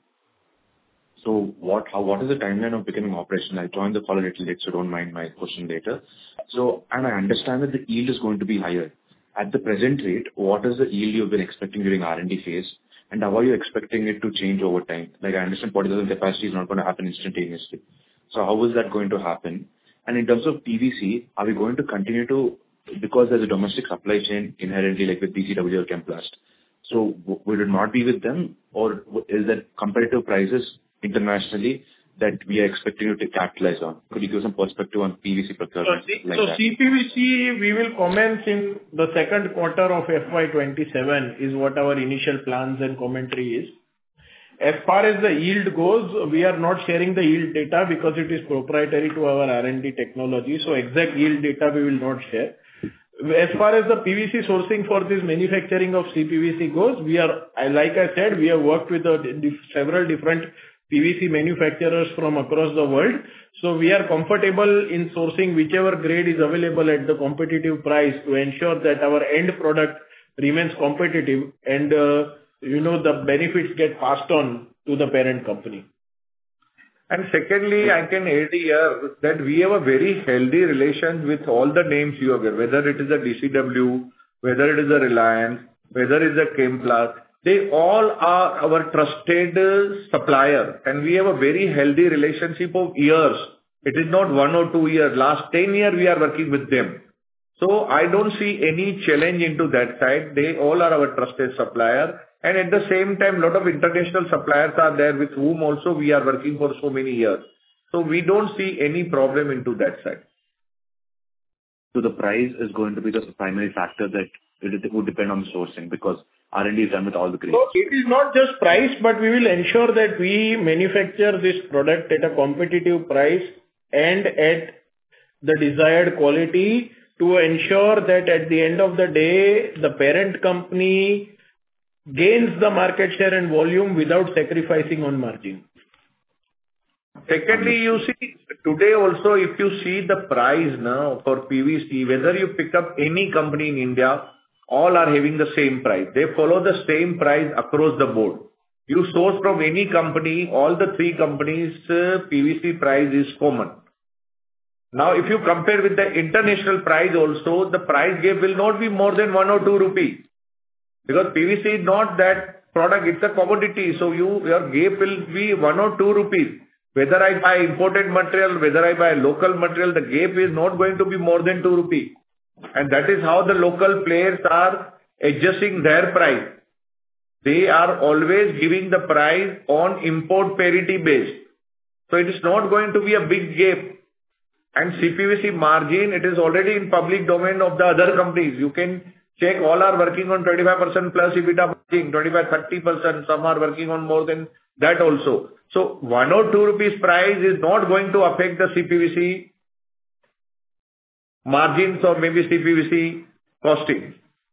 is the timeline of becoming operational? I joined the call a little late, so don't mind my question later. And I understand that the yield is going to be higher. At the present rate, what is the yield you've been expecting during R&D phase, and how are you expecting it to change over time? Like, I understand 40,000 capacity is not going to happen instantaneously. So how is that going to happen? And in terms of PVC, are we going to continue to, because there's a domestic supply chain inherently, like with DCW or Chemplast, so would it not be with them, or is that competitive prices internationally that we are expecting you to capitalize on? Could you give some perspective on PVC procurement like that? CPVC, we will commence in the second quarter of FY 27 is what our initial plans and commentary is. As far as the yield goes, we are not sharing the yield data because it is proprietary to our R&D technology, so exact yield data we will not share. As far as the PVC sourcing for this manufacturing of CPVC goes, like I said, we have worked with several different PVC manufacturers from across the world. So we are comfortable in sourcing whichever grade is available at the competitive price to ensure that our end product remains competitive and, the benefits get passed on to the parent company. And secondly, I can add here that we have a very healthy relation with all the names you have, whether it is a DCW, whether it is a Reliance, whether it is a Chemplast. They all are our trusted supplier, and we have a very healthy relationship of years. It is not 1 or 2 years. Last 10 years, we are working with them. So I don't see any challenge into that side. They all are our trusted supplier. And at the same time, a lot of international suppliers are there with whom also we are working for so many years. So we don't see any problem into that side. So the price is going to be the primary factor that it would depend on the sourcing, because R&D is done with all the grades. So it is not just price, but we will ensure that we manufacture this product at a competitive price and at the desired quality to ensure that at the end of the day, the parent company gains the market share and volume without sacrificing on margin. Secondly, you see, today also, if you see the price now for PVC, whether you pick up any company in India, all are having the same price. They follow the same price across the board. You source from any company, all the 3 companies, PVC price is common. Now, if you compare with the international price also, the price gap will not be more than 1 or 2 rupees. Because PVC is not that product, it's a commodity. So your gap will be 1 or 2 rupees. Whether I buy imported material, whether I buy local material, the gap is not going to be more than 2 rupees. And that is how the local players are adjusting their price. They are always giving the price on import parity base. So it is not going to be a big gap. And CPVC margin, it is already in public domain of the other companies. You can check, all are working on 25% plus EBITDA margin, 25-30%. Some are working on more than that also. So 1 or 2 rupees price is not going to affect the CPVC margins or maybe CPVC costing.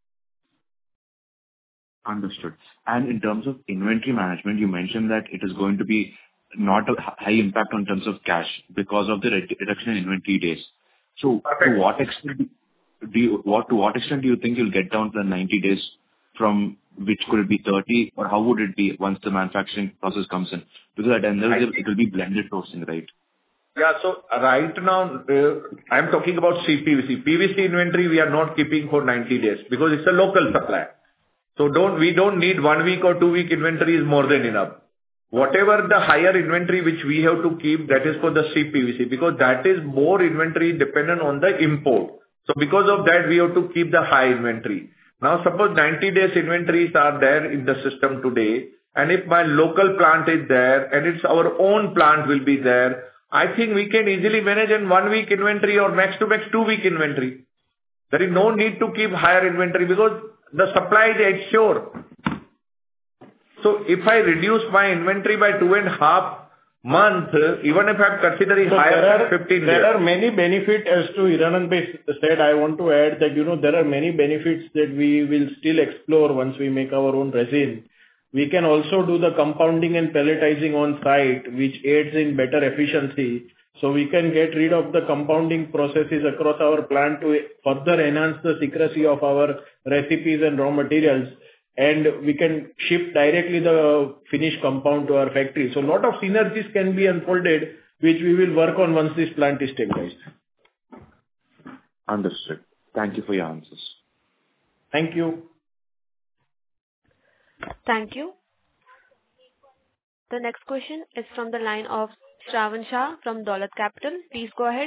Understood. And in terms of inventory management, you mentioned that it is going to be not a high impact in terms of cash because of the reduction in inventory days. So to what extent do you think you'll get down to the 90 days from which could it be 30, or how would it be once the manufacturing process comes in? Because at the end of the day, it will be blended sourcing, right? Yeah. So right now, I'm talking about CPVC. PVC inventory, we are not keeping for 90 days because it's a local supply. So we don't need 1 week or 2 week inventory is more than enough. Whatever the higher inventory which we have to keep, that is for the CPVC, because that is more inventory dependent on the import. So because of that, we have to keep the high inventory. Now, suppose 90 days inventories are there in the system today, and if my local plant is there, and it's our own plant will be there, I think we can easily manage in 1 week inventory or max to max 2 week inventory. There is no need to keep higher inventory because the supply is assured. So if I reduce my inventory by 2.5 months, even if I'm considering higher than 15 days. There are many benefits, as to Hiranand said. I want to add that, there are many benefits that we will still explore once we make our own resin. We can also do the compounding and pelletizing on site, which aids in better efficiency. So we can get rid of the compounding processes across our plant to further enhance the secrecy of our recipes and raw materials. And we can ship directly the finished compound to our factory. So a lot of synergies can be unfolded, which we will work on once this plant is stabilized. Understood. Thank you for your answers. Thank you. Thank you. The next question is from the line of Shravan Shah from Dolat Capital. Please go ahead.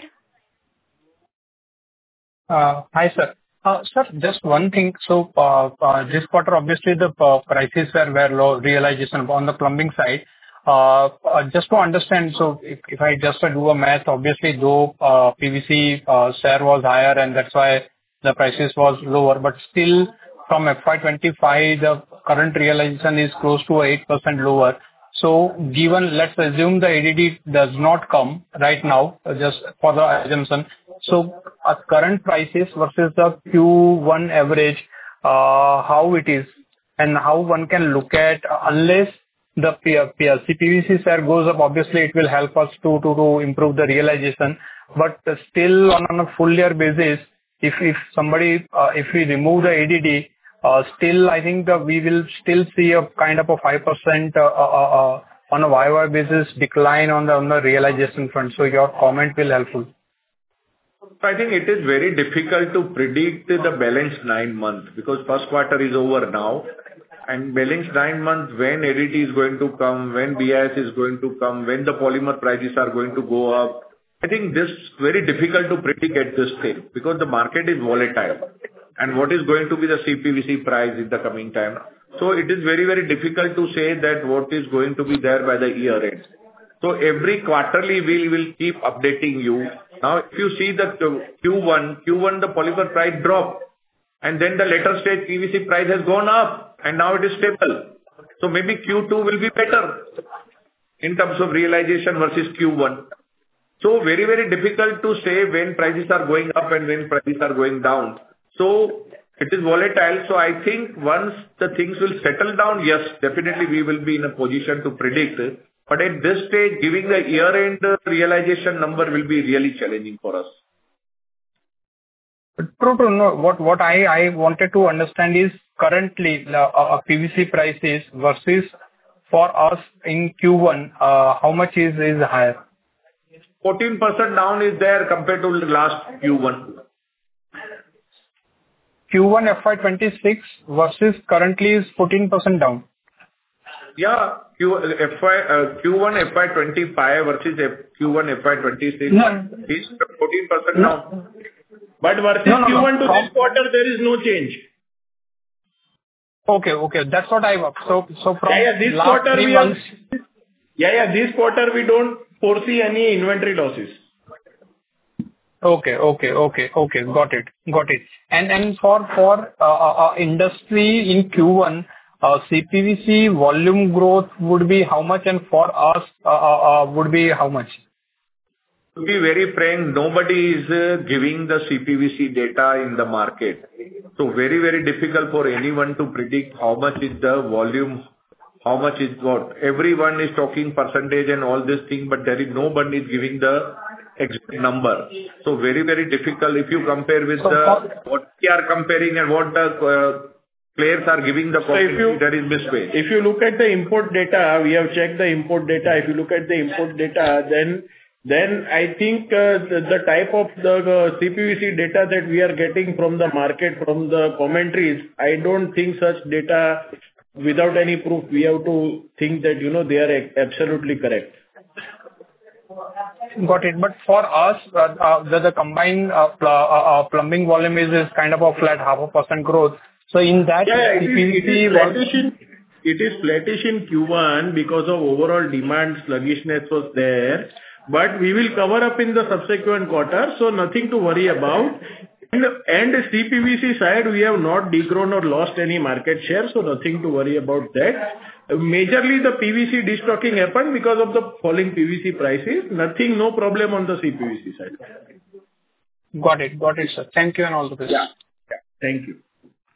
Hi, sir. Sir, just one thing. So, this quarter, obviously, the prices were low, realization on the plumbing side. Just to understand, so if I just do a math, obviously, though PVC share was higher, and that's why the prices was lower, but still from FY25, the current realization is close to 8% lower. So given, let's assume the ADD does not come right now, just for the assumption. So at current prices versus the Q1 average, how it is and how one can look at, unless the CPVC share goes up, obviously it will help us to improve the realization. But still on a full year basis, if we remove the ADD, still, I think that we will still see a kind of a 5% on a YY basis decline on the realization front. So your comment will helpful. I think it is very difficult to predict the balance 9 months because first quarter is over now, and balance 9 months when ADD is going to come, when BIS is going to come, when the polymer prices are going to go up. I think this is very difficult to predict at this stage because the market is volatile. And what is going to be the CPVC price in the coming time. So it is very, very difficult to say that what is going to be there by the year end. So every quarterly we will keep updating you. Now, if you see the Q1, the polymer price dropped, and then the later stage PVC price has gone up, and now it is stable. So maybe Q2 will be better in terms of realization versus Q1. So very, very difficult to say when prices are going up and when prices are going down. So it is volatile. So I think once the things will settle down, yes, definitely we will be in a position to predict. But at this stage, giving the year-end realization number will be really challenging for us. True. No, what I wanted to understand is currently the PVC prices versus for us in Q1, how much is higher? 14% down is there compared to last Q1. Q1 FY26 versus currently is 14% down. Yeah, Q1 FY25 versus Q1 FY26 is 14% down. But versus Q1 to this quarter, there is no change. Okay. That's what I work. So from this last quarter 3 months. This quarter we don't foresee any inventory losses. Okay. Got it. And for industry in Q1, CPVC volume growth would be how much, and for us would be how much? To be very frank, nobody is giving the CPVC data in the market. So very, very difficult for anyone to predict how much is the volume, how much is what. Everyone is talking percentage and all this thing, but there is nobody is giving the exact number. So very, very difficult if you compare with what we are comparing and what the players are giving the quantity, there is mismatch. If you look at the import data, we have checked the import data. If you look at the import data, then I think the type of the CPVC data that we are getting from the market, from the commentaries, I don't think such data without any proof, we have to think that, they are absolutely correct. Got it. But for us, the combined plumbing volume is kind of a flat 0.5% growth. So in that, it is flattish in Q1 because of overall demand sluggishness was there, but we will cover up in the subsequent quarter, so nothing to worry about. And CPVC side, we have not degrown or lost any market share, so nothing to worry about that. Majorly, the PVC destocking happened because of the falling PVC prices. Nothing, no problem on the CPVC side. Got it, sir. Thank you and all the best. Yeah. Thank you.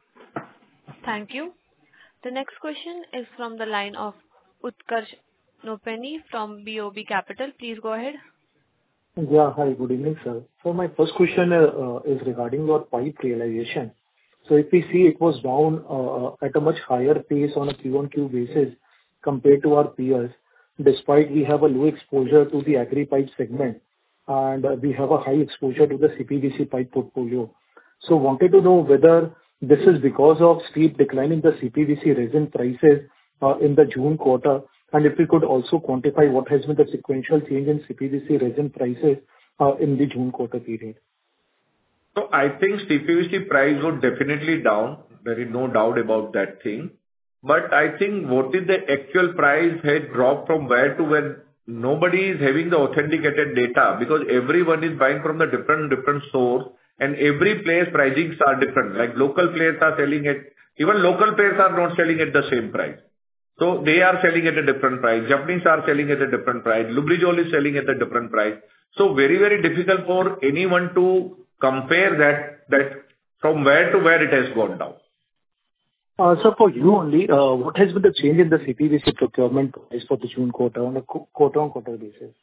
Thank you. The next question is from the line of Utkarsh Nopany from BOB Capital. Please go ahead. Yeah. Hi, good evening, sir. So my first question is regarding your pipe realization. So if we see it was down at a much higher pace on a Q-on-Q basis compared to our peers, despite we have a low exposure to the agri pipe segment, and we have a high exposure to the CPVC pipe portfolio. So wanted to know whether this is because of steep decline in the CPVC resin prices in the June quarter, and if we could also quantify what has been the sequential change in CPVC resin prices in the June quarter period. So I think CPVC price was definitely down. There is no doubt about that thing. But I think what is the actual price had dropped from where to where, nobody is having the authenticated data, because everyone is buying from the different source, and every place pricings are different. Like local players are selling at, even local players are not selling at the same price. So they are selling at a different price. Japanese are selling at a different price. Lubrizol is selling at a different price. So very, very difficult for anyone to compare that from where to where it has gone down. So for you only, what has been the change in the CPVC procurement price for the June quarter on a quarter-on-quarter basis?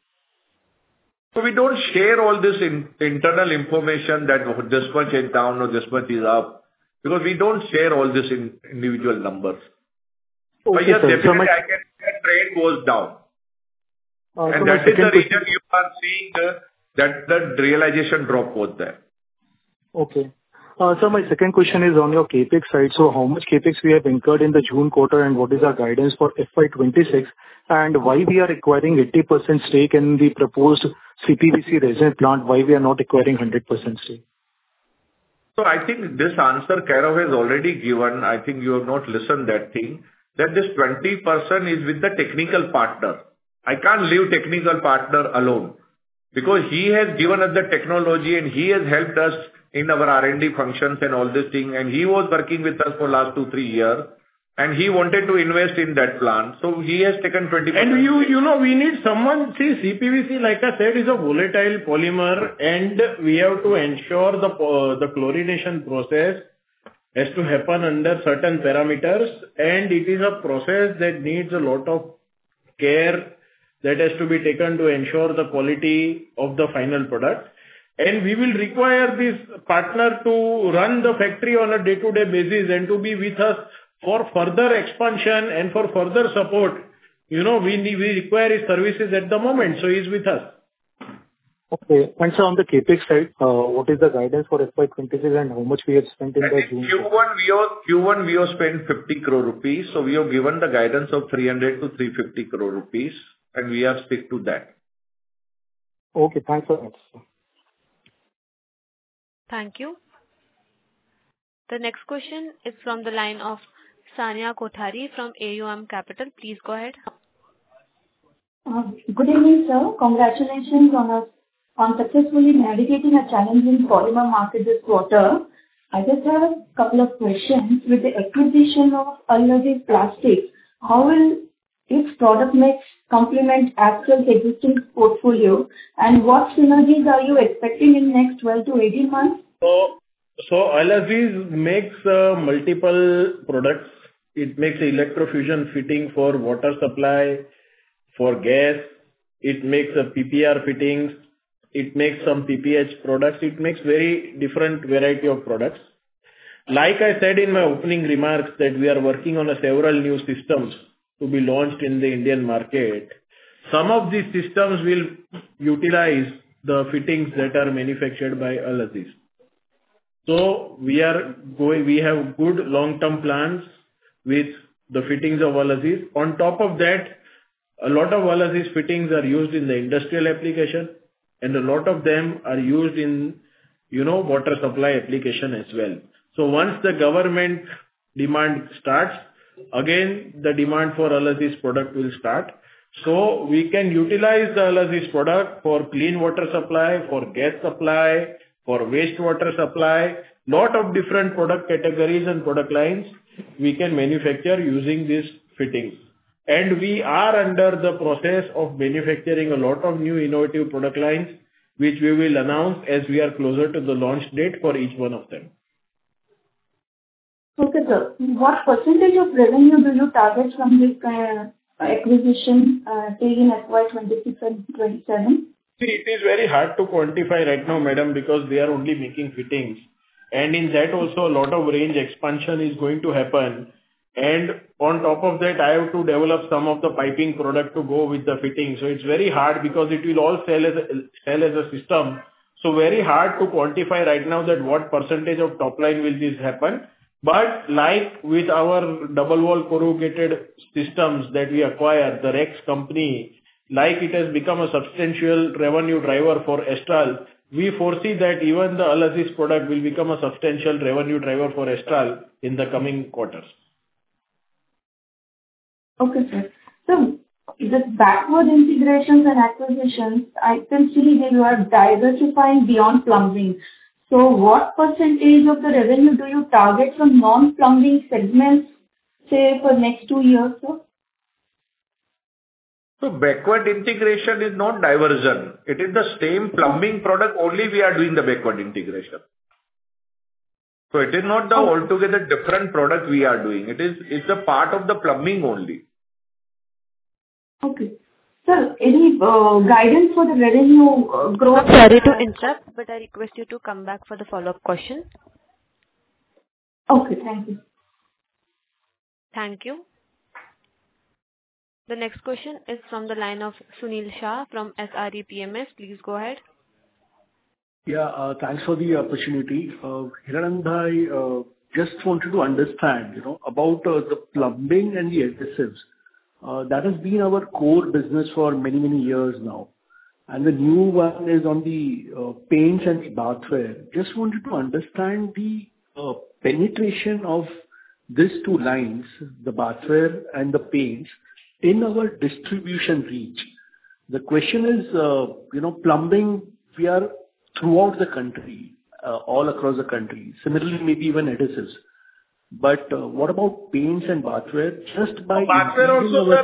So we don't share all this internal information that this much is down or this much is up, because we don't share all this in individual numbers. Okay, but yes, sir. definitely I can say that trade goes down. And that is the reason you are seeing that the realization drop was there. Okay. So my second question is on your CapEx side. So how much CapEx we have incurred in the June quarter, and what is our guidance for FY26, and why we are acquiring 80% stake in the proposed CPVC resin plant, why we are not acquiring 100% stake? So I think this answer Kairav has already given. I think you have not listened that thing, that this 20% is with the technical partner. I can't leave technical partner alone, because he has given us the technology and he has helped us in our R&D functions and all this thing, and he was working with us for last 2-3 years, and he wanted to invest in that plant, so he has taken 20%. And we need someone. See, CPVC, like I said, is a volatile polymer, and we have to ensure the chlorination process has to happen under certain parameters, and it is a process that needs a lot of care that has to be taken to ensure the quality of the final product. And we will require this partner to run the factory on a day-to-day basis and to be with us for further expansion and for further support. We require his services at the moment, so he's with us. Okay. And so on the CapEx side, what is the guidance for FY26 and how much we have spent in the June? Q1 we have spent 50 crore rupees, so we have given the guidance of 300 to 350 crore rupees, and we have stick to that. Okay, thanks so much. Thank you. The next question is from the line of Sanya Kothari from AUM Capital. Please go ahead. Good evening, sir. Congratulations on successfully navigating a challenging polymer market this quarter. I just have a couple of questions. With the acquisition of Al Aziz Plastics, how will its product mix complement Astral's existing portfolio, and what synergies are you expecting in next 12 to 18 months? So Al Aziz makes multiple products. It makes electrofusion fitting for water supply, for gas. It makes a PPR fittings. It makes some PPH products. It makes very different variety of products. Like I said in my opening remarks, that we are working on several new systems to be launched in the Indian market. Some of these systems will utilize the fittings that are manufactured by Al Aziz. So we have good long-term plans with the fittings of Al Aziz. On top of that, a lot of Al Aziz fittings are used in the industrial application, and a lot of them are used in, water supply application as well. So once the government demand starts, again, the demand for Al Aziz product will start. So we can utilize the Al Aziz product for clean water supply, for gas supply, for wastewater supply, lot of different product categories and product lines we can manufacture using these fittings. And we are under the process of manufacturing a lot of new innovative product lines, which we will announce as we are closer to the launch date for each one of them. Okay, sir. What percentage of revenue do you target from this acquisition in FY 26 and 27? See, it is very hard to quantify right now, madam, because they are only making fittings. And in that also, a lot of range expansion is going to happen. And on top of that, I have to develop some of the piping product to go with the fitting. So it's very hard because it will all sell as a system. So very hard to quantify right now that what percentage of top line will this happen. But like with our double wall corrugated systems that we acquired, the Rex company, like it has become a substantial revenue driver for Astral, we foresee that even the Al Aziz product will become a substantial revenue driver for Astral in the coming quarters. Okay, sir. So the backward integrations and acquisitions, I can see that you are diversifying beyond plumbing. So what percentage of the revenue do you target from non-plumbing segments, say, for next 2 years, sir? So backward integration is not diversion. It is the same plumbing product, only we are doing the backward integration. So it is not the altogether different product we are doing. It's a part of the plumbing only. Okay. Sir, any guidance for the revenue growth? Sorry to interrupt, but I request you to come back for the follow-up question. Okay, thank you. Thank you. The next question is from the line of Sunil Shah from SRE PMS. Please go ahead. Yeah, thanks for the opportunity. Hiranand bhai, just wanted to understand, about the plumbing and the adhesives. That has been our core business for many, many years now. And the new one is on the paints and the bathware. Just wanted to understand the penetration of these two lines, the bathware and the paints, in our distribution reach. The question is, plumbing, we are throughout the country, all across the country. Similarly, maybe even adhesives. But what about paints and bathware? Just by bathware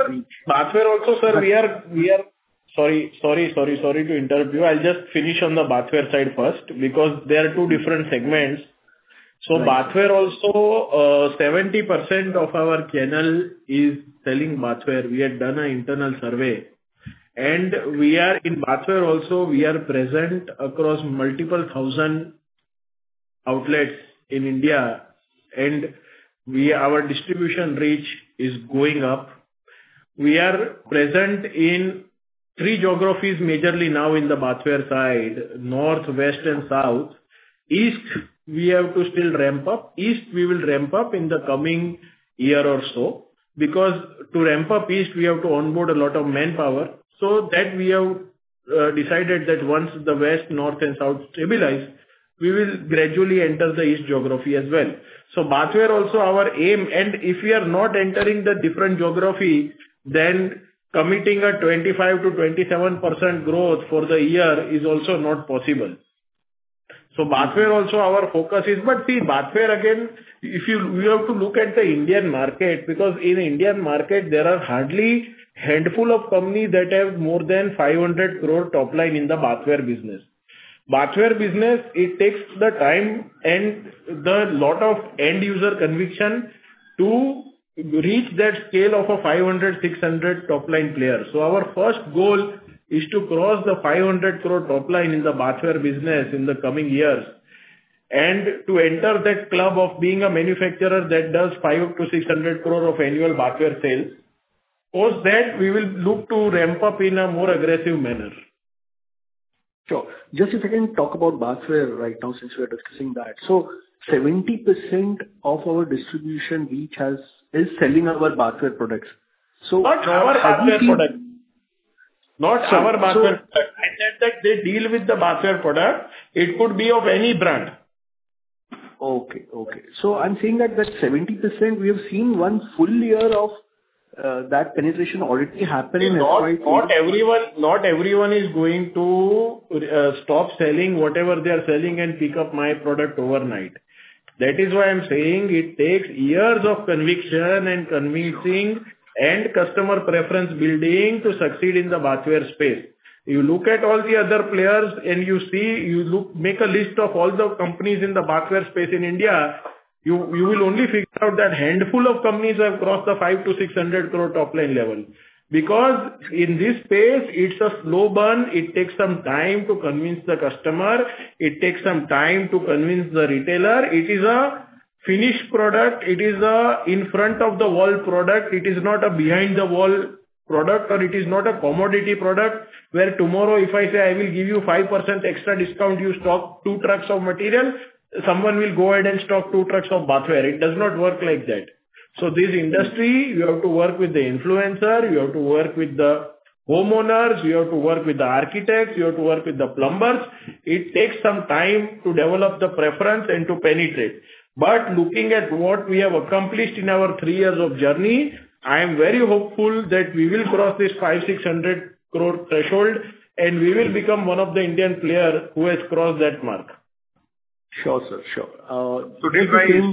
also, sir, we are. Sorry to interrupt you. I'll just finish on the bathware side first, because there are two different segments. So right. Bathware also, 70% of our channel is selling bathware. We had done an internal survey. And we are in bathware also, we are present across multiple thousand outlets in India, and our distribution reach is going up. We are present in 3 geographies majorly now in the bathware side: North, West, and South. East, we have to still ramp up. East, we will ramp up in the coming year or so, because to ramp up East, we have to onboard a lot of manpower. So that we have decided that once the West, North, and South stabilize, we will gradually enter the East geography as well. So bathware also our aim, and if we are not entering the different geography, then committing a 25 to 27% growth for the year is also not possible. So bathware also our focus is, but see, bathware again, we have to look at the Indian market, because in Indian market there are hardly handful of companies that have more than 500 crore top line in the bathware business. Bathware business, it takes the time and the lot of end user conviction to reach that scale of a 500, 600 top line player. So our first goal is to cross the 500 crore top line in the bathware business in the coming years. and to enter that club of being a manufacturer that does 500 to 600 crore of annual bathware sales. Post that, we will look to ramp up in a more aggressive manner. Sure. Just if I can talk about bathware right now, since we are discussing that. So 70% of our distribution reach is selling our bathware products. So Not our bathware product. Not our bathware product. I said that they deal with the bathware product. It could be of any brand. Okay. So I'm saying that 70%, we have seen one full year of that penetration already happen in FY. Not everyone is going to stop selling whatever they are selling and pick up my product overnight. That is why I'm saying it takes years of conviction and convincing and customer preference building to succeed in the bathware space. You look at all the other players and make a list of all the companies in the bathware space in India, you will only figure out that handful of companies have crossed the 500 to 600 crore top line level. Because in this space, it's a slow burn. It takes some time to convince the customer. It takes some time to convince the retailer. It is a finished product. It is a in front of the wall product. It is not a behind the wall product, or it is not a commodity product where tomorrow if I say I will give you 5% extra discount, you stock 2 trucks of material, someone will go ahead and stock 2 trucks of bathware. It does not work like that. So this industry, you have to work with the influencer, you have to work with the homeowners, you have to work with the architects, you have to work with the plumbers. It takes some time to develop the preference and to penetrate. But looking at what we have accomplished in our 3 years of journey, I am very hopeful that we will cross this 500-600 crore threshold, and we will become one of the Indian players who has crossed that mark. Sure, sir. Sure. Sunil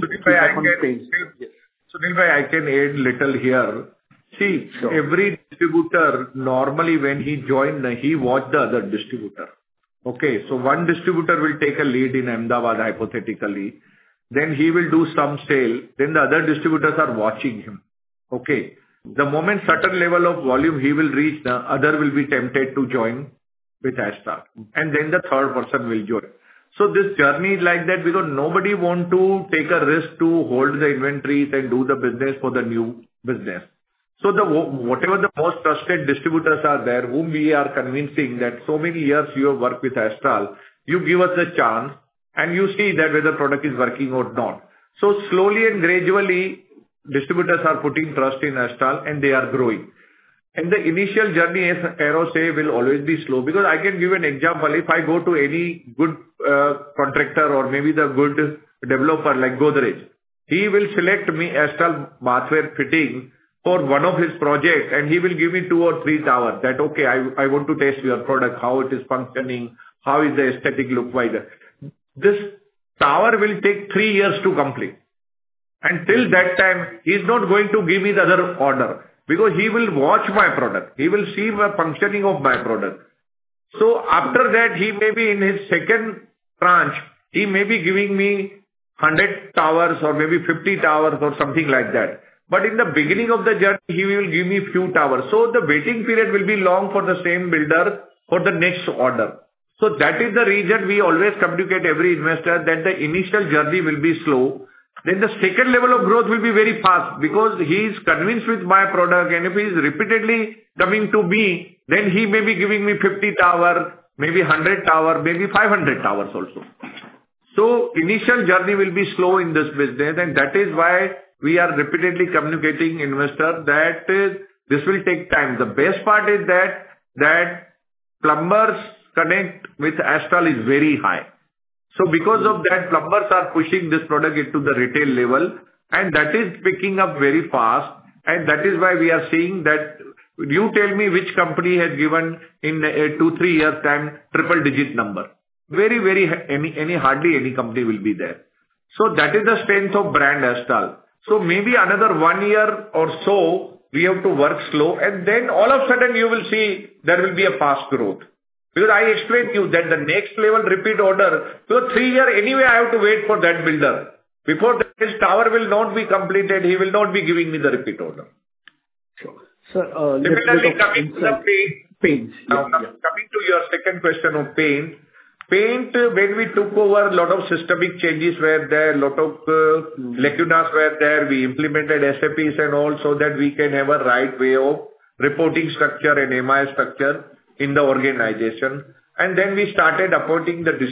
bhai, I can add little here. See, every distributor, normally when he joined, he watched the other distributor. Okay, so one distributor will take a lead in Ahmedabad, hypothetically. Then he will do some sale. Then the other distributors are watching him. Okay. The moment certain level of volume he will reach, the other will be tempted to join with Astral. And then the third person will join. So this journey is like that because nobody want to take a risk to hold the inventories and do the business for the new business. So whatever the most trusted distributors are there, whom we are convincing that so many years you have worked with Astral, you give us a chance and you see that whether product is working or not. So slowly and gradually, distributors are putting trust in Astral and they are growing. And the initial journey, as Aero say, will always be slow. Because I can give an example. If I go to any good contractor or maybe the good developer like Godrej, he will select me Astral bathware fitting for one of his projects and he will give me 2 or 3 towers that, okay, I want to test your product, how it is functioning, how is the aesthetic look like. This tower will take 3 years to complete. And till that time, he is not going to give me the other order. Because he will watch my product. He will see the functioning of my product. So after that, he may be in his second tranche, he may be giving me 100 towers or maybe 50 towers or something like that. But in the beginning of the journey, he will give me few towers. So the waiting period will be long for the same builder for the next order. So that is the reason we always communicate every investor that the initial journey will be slow. Then the second level of growth will be very fast because he is convinced with my product, and if he is repeatedly coming to me, then he may be giving me 50 tower, maybe 100 tower, maybe 500 towers also. So initial journey will be slow in this business, and that is why we are repeatedly communicating investor that this will take time. The best part is that plumbers connect with Astral is very high. So because of that, plumbers are pushing this product into the retail level, and that is picking up very fast. And that is why we are seeing that. You tell me which company has given in 2-3 years time triple digit number. Hardly any company will be there. So that is the strength of brand Astral. So maybe another 1 year or so we have to work slow, and then all of a sudden you will see there will be a fast growth. Because I explained to you that the next level repeat order, so 3 years anyway I have to wait for that builder. Before that, his tower will not be completed, he will not be giving me the repeat order. Sure. Sir, similarly, coming to the paint. Paints. Now, coming to your second question of paint. Paint, when we took over, a lot of systemic changes were there, lot of lacunas were there. We implemented SAPs and all so that we can have a right way of reporting structure and MI structure in the organization. And then we started appointing the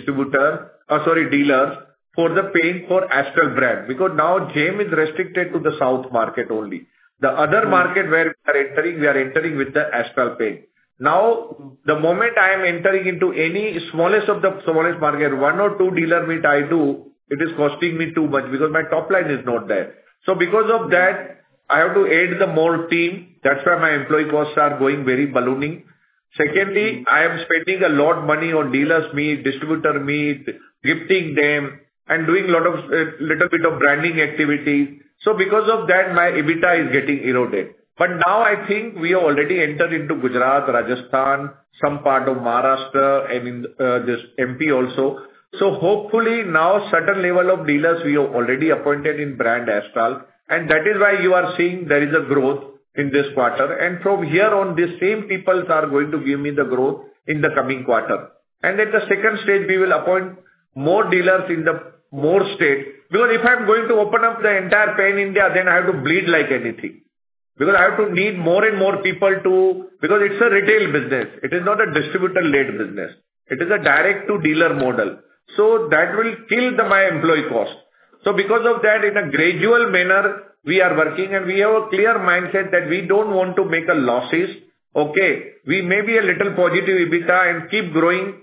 dealers for the paint for Astral brand, because now JM is restricted to the south market only. The other market where we are entering with the Astral paint. Now, the moment I am entering into any smallest of the smallest market, 1 or 2 dealer meet I do, it is costing me too much because my top line is not there. So because of that, I have to add the more team. That's why my employee costs are going very ballooning. Secondly, I am spending a lot money on dealers meet, distributor meet, gifting them, and doing little bit of branding activities. So because of that, my EBITDA is getting eroded. But now I think we have already entered into Gujarat, Rajasthan, some part of Maharashtra, and in this MP also. So hopefully now certain level of dealers we have already appointed in brand Astral, and that is why you are seeing there is a growth in this quarter. And from here on, these same people are going to give me the growth in the coming quarter. And at the second stage, we will appoint more dealers in the more states. Because if I am going to open up the entire pan India, then I have to bleed like anything. Because I have to need more and more people because it's a retail business. It is not a distributor-led business. It is a direct-to-dealer model. So that will kill my employee cost. So because of that, in a gradual manner, we are working and we have a clear mindset that we don't want to make a losses. Okay, we may be a little positive EBITDA and keep growing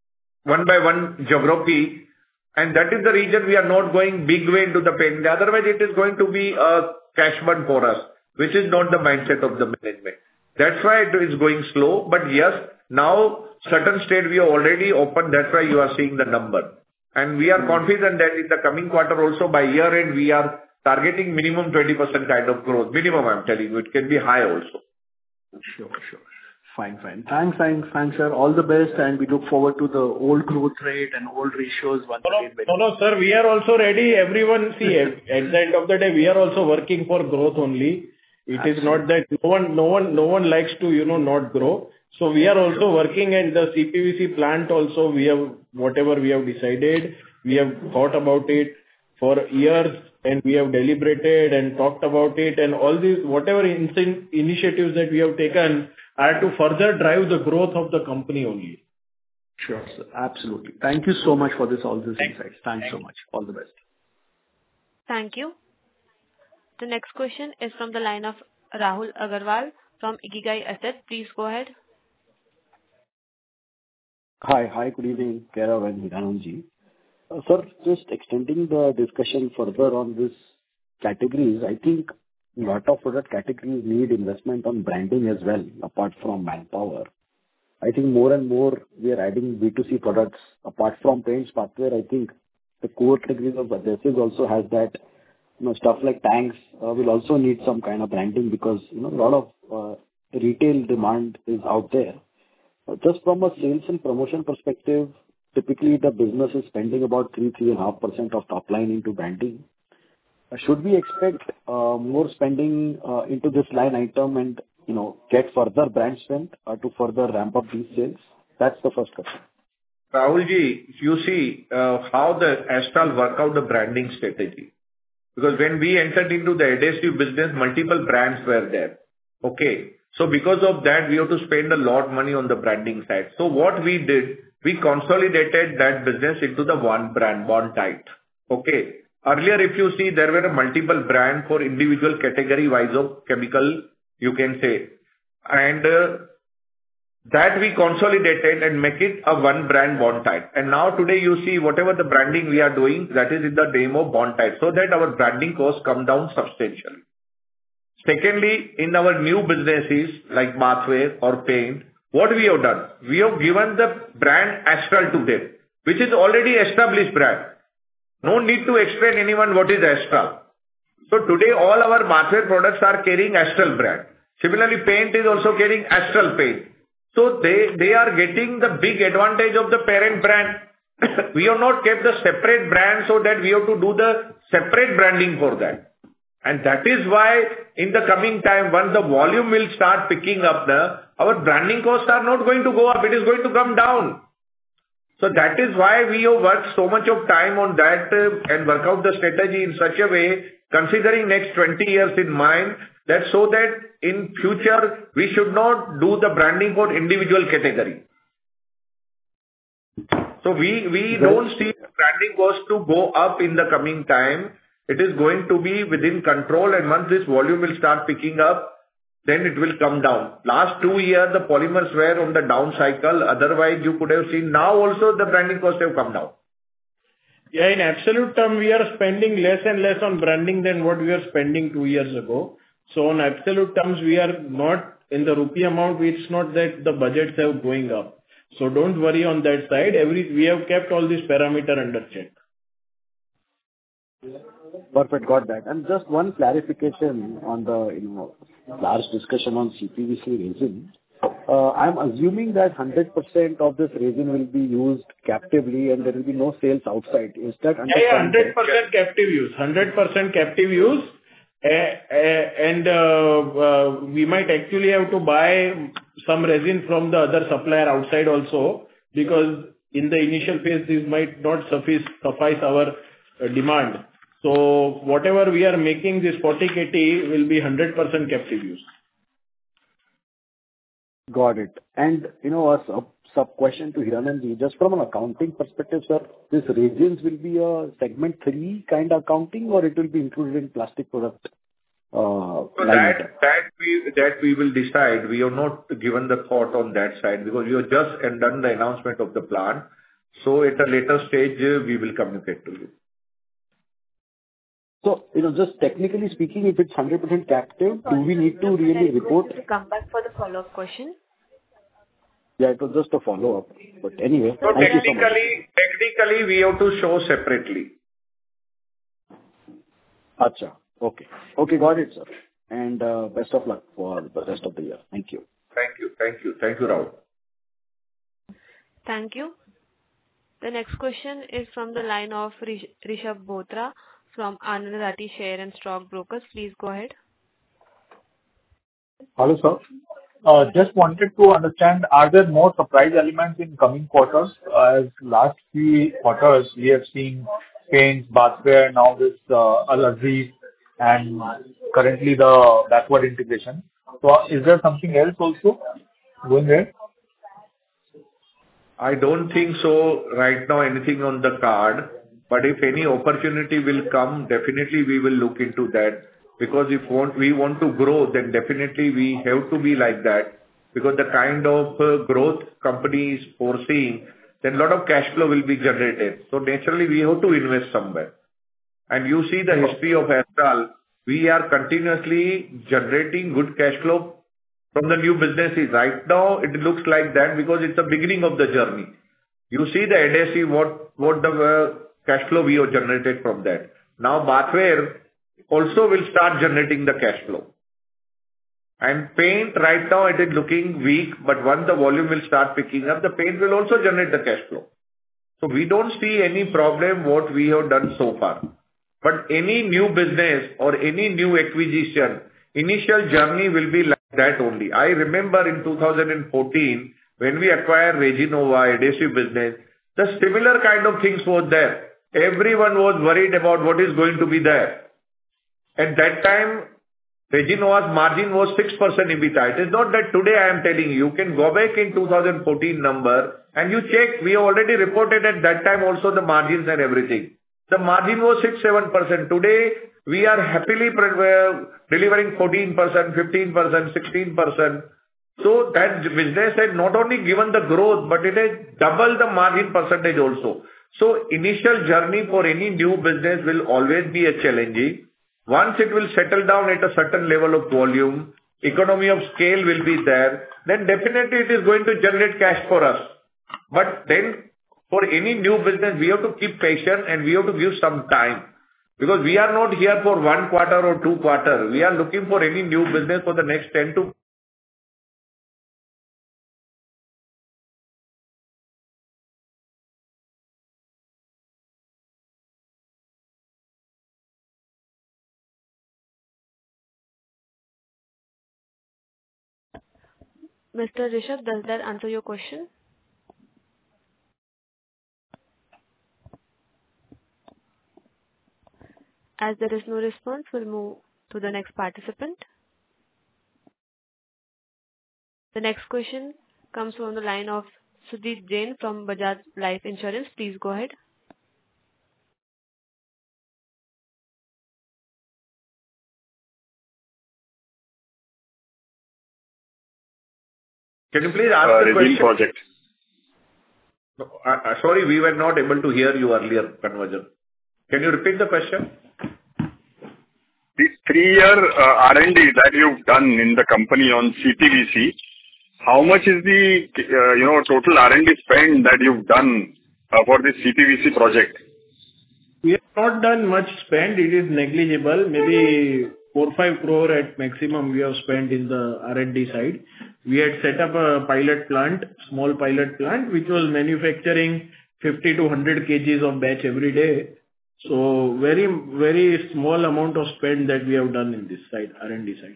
one by one geography. And that is the reason we are not going big way into the paint. Otherwise, it is going to be a cash burn for us, which is not the mindset of the management. That's why it is going slow. But yes, now certain state we have already opened. That's why you are seeing the number. And we are confident that in the coming quarter also by year end, we are targeting minimum 20% kind of growth. Minimum, I'm telling you. It can be high also. Sure. Fine. Thanks, sir. All the best, and we look forward to the old growth rate and old ratios once again. No, sir. We are also ready. Everyone, see, at the end of the day, we are also working for growth only. It is not that no one likes to, not grow. So we are also working, and the CPVC plant also, we have whatever we have decided, we have thought about it for years, and we have deliberated and talked about it, and all these whatever initiatives that we have taken are to further drive the growth of the company only. Sure, sir. Absolutely. Thank you so much for all these insights. Thanks so much. All the best. Thank you. The next question is from the line of Rahul Agarwal from Ikigai Asset. Please go ahead. Hi, good evening, Kairav and Hiranandji. Sir, just extending the discussion further on this categories, I think a lot of product categories need investment on branding as well, apart from manpower. I think more and more we are adding B2C products apart from paints, bathware. I think the core categories of adhesives also has that, stuff like tanks will also need some kind of branding because, a lot of retail demand is out there. Just from a sales and promotion perspective, typically the business is spending about 3.5% of top line into branding. Should we expect more spending into this line item and, get further brand spend to further ramp up these sales? That's the first question. Rahulji, you see how the Astral work out the branding strategy. Because when we entered into the adhesive business, multiple brands were there. Okay. So because of that, we have to spend a lot of money on the branding side. So what we did, we consolidated that business into the one brand, Bondtite. Okay. Earlier, if you see, there were a multiple brand for individual category wise of chemical, you can say. And that we consolidated and make it a one brand Bondtite. And now today you see whatever the branding we are doing, that is in the name of Bondtite. So that our branding costs come down substantially. Secondly, in our new businesses like bathware or paint, what we have done? We have given the brand Astral to them, which is already established brand. No need to explain anyone what is Astral. So today all our bathware products are carrying Astral brand. Similarly, paint is also carrying Astral paint. So they are getting the big advantage of the parent brand. We have not kept the separate brand so that we have to do the separate branding for that. And that is why in the coming time, once the volume will start picking up, our branding costs are not going to go up. It is going to come down. So that is why we have worked so much of time on that and work out the strategy in such a way, considering next 20 years in mind, that so that in future we should not do the branding for individual category. So we don't see branding cost to go up in the coming time. It is going to be within control, and once this volume will start picking up, then it will come down. Last 2 years, the polymers were on the down cycle. Otherwise, you could have seen now also the branding costs have come down. Yeah, in absolute term, we are spending less and less on branding than what we were spending 2 years ago. So on absolute terms, we are not in the rupee amount. It's not that the budgets are going up. So don't worry on that side. We have kept all these parameter under check. Perfect. Got that. And just one clarification on the, large discussion on CPVC resin. I'm assuming that 100% of this resin will be used captively and there will be no sales outside. Is that understanding? Yeah, 100% captive use. 100% captive use. And we might actually have to buy some resin from the other supplier outside also, because in the initial phase, this might not suffice our demand. So whatever we are making, this 40 KT will be 100% captive use. Got it. And, a sub question to Hiranand, just from an accounting perspective, sir, this resins will be a segment 3 kind of accounting, or it will be included in plastic product? So that we will decide. We have not given the thought on that side because we have just done the announcement of the plan. So at a later stage, we will communicate to you. So, just technically speaking, if it's 100% captive, do we need to really report? Come back for the follow-up question. Yeah, it was just a follow-up. But anyway, so technically, we have to show separately. Acha. Okay. Okay, got it, sir. And best of luck for the rest of the year. Thank you. Thank you, Rahul. Thank you. The next question is from the line of Rishabh Bothra from Anand Rathi Share and Stock Brokers. Please go ahead. Hello, sir. Just wanted to understand, are there more surprise elements in coming quarters? As last few quarters, we have seen paints, bathware, now this Al-Aziz, and currently the backward integration. So is there something else also going there? I don't think so right now, anything on the card. But if any opportunity will come, definitely we will look into that. Because if we want to grow, then definitely we have to be like that. Because the kind of growth company is foreseeing, then a lot of cash flow will be generated. So naturally, we have to invest somewhere. And you see the history of Astral, we are continuously generating good cash flow from the new businesses. Right now, it looks like that because it's the beginning of the journey. You see the adhesive, what the cash flow we have generated from that. Now, bathware also will start generating the cash flow. And paint, right now, it is looking weak, but once the volume will start picking up, the paint will also generate the cash flow. So we don't see any problem what we have done so far. But any new business or any new acquisition, initial journey will be like that only. I remember in 2014, when we acquired Resinova adhesive business, the similar kind of things were there. Everyone was worried about what is going to be there. At that time, Resinova's margin was 6% EBITDA. It is not that today I am telling you. You can go back in 2014 number and you check. We already reported at that time also the margins and everything. The margin was 6-7%. Today, we are happily delivering 14%, 15%, 16%. So that business had not only given the growth, but it has doubled the margin percentage also. So initial journey for any new business will always be a challenging. Once it will settle down at a certain level of volume, economy of scale will be there, then definitely it is going to generate cash for us. But then for any new business, we have to keep patient and we have to give some time. Because we are not here for 1 quarter or 2 quarters. We are looking for any new business for the next 10 to Mr. Rishabh, does that answer your question? As there is no response, we'll move to the next participant. The next question comes from the line of Sudhir Jain from Bajaj Life Insurance. Please go ahead. Can you please ask the question? Project. No, sorry, we were not able to hear you earlier conversion. Can you repeat the question? The 3-year R&D that you've done in the company on CPVC, how much is the total R&D spend that you've done for this CPVC project? We have not done much spend. It is negligible. Maybe 4-5 crore at maximum we have spent in the R&D side. We had set up a pilot plant, small pilot plant, which was manufacturing 50 to 100 kgs of batch every day. So very, very small amount of spend that we have done in this side, R&D side.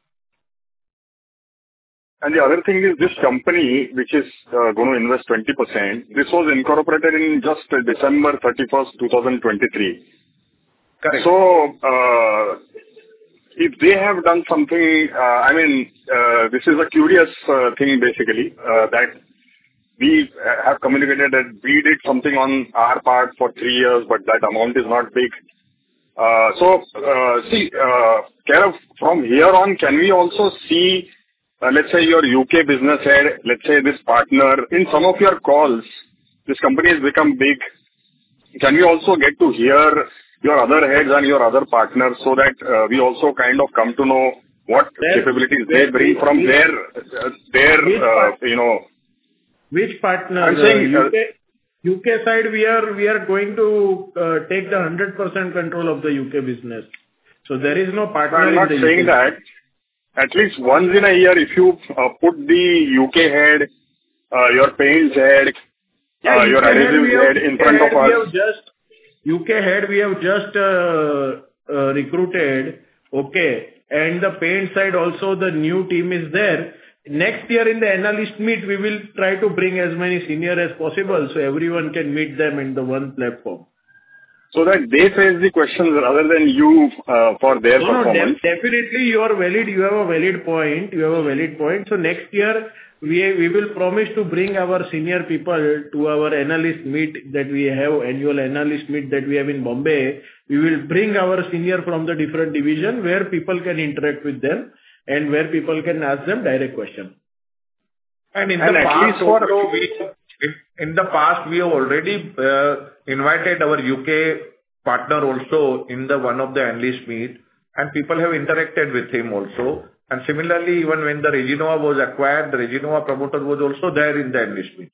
And the other thing is this company, which is going to invest 20%, this was incorporated in just December 31st, 2023. Correct. So, if they have done something, this is a curious thing basically, that we have communicated that we did something on our part for 3 years, but that amount is not big. Kairav, from here on, can we also see, let's say your UK business head, let's say this partner, in some of your calls, this company has become big. Can we also get to hear your other heads and your other partners so that we also kind of come to know what capabilities they bring from their Which partner? I'm saying UK side, we are going to take the 100% control of the UK business. So there is no partner. I'm not saying that. At least once in a year, if you put the UK head, your paints head, your adhesives head in front of us. UK head we have just recruited, okay, and the paint side also the new team is there. Next year in the analyst meet, we will try to bring as many senior as possible so everyone can meet them in the one platform. So that they face the questions rather than you for their performance. No, definitely you are valid. You have a valid point. So next year we will promise to bring our senior people to our analyst meet that we have, annual analyst meet that we have in Bombay. We will bring our senior from the different division where people can interact with them and where people can ask them direct questions. And in the past we have already invited our UK partner also in the one of the analyst meet, and people have interacted with him also. And similarly, even when the Reginova was acquired, the Reginova promoter was also there in the analyst meet.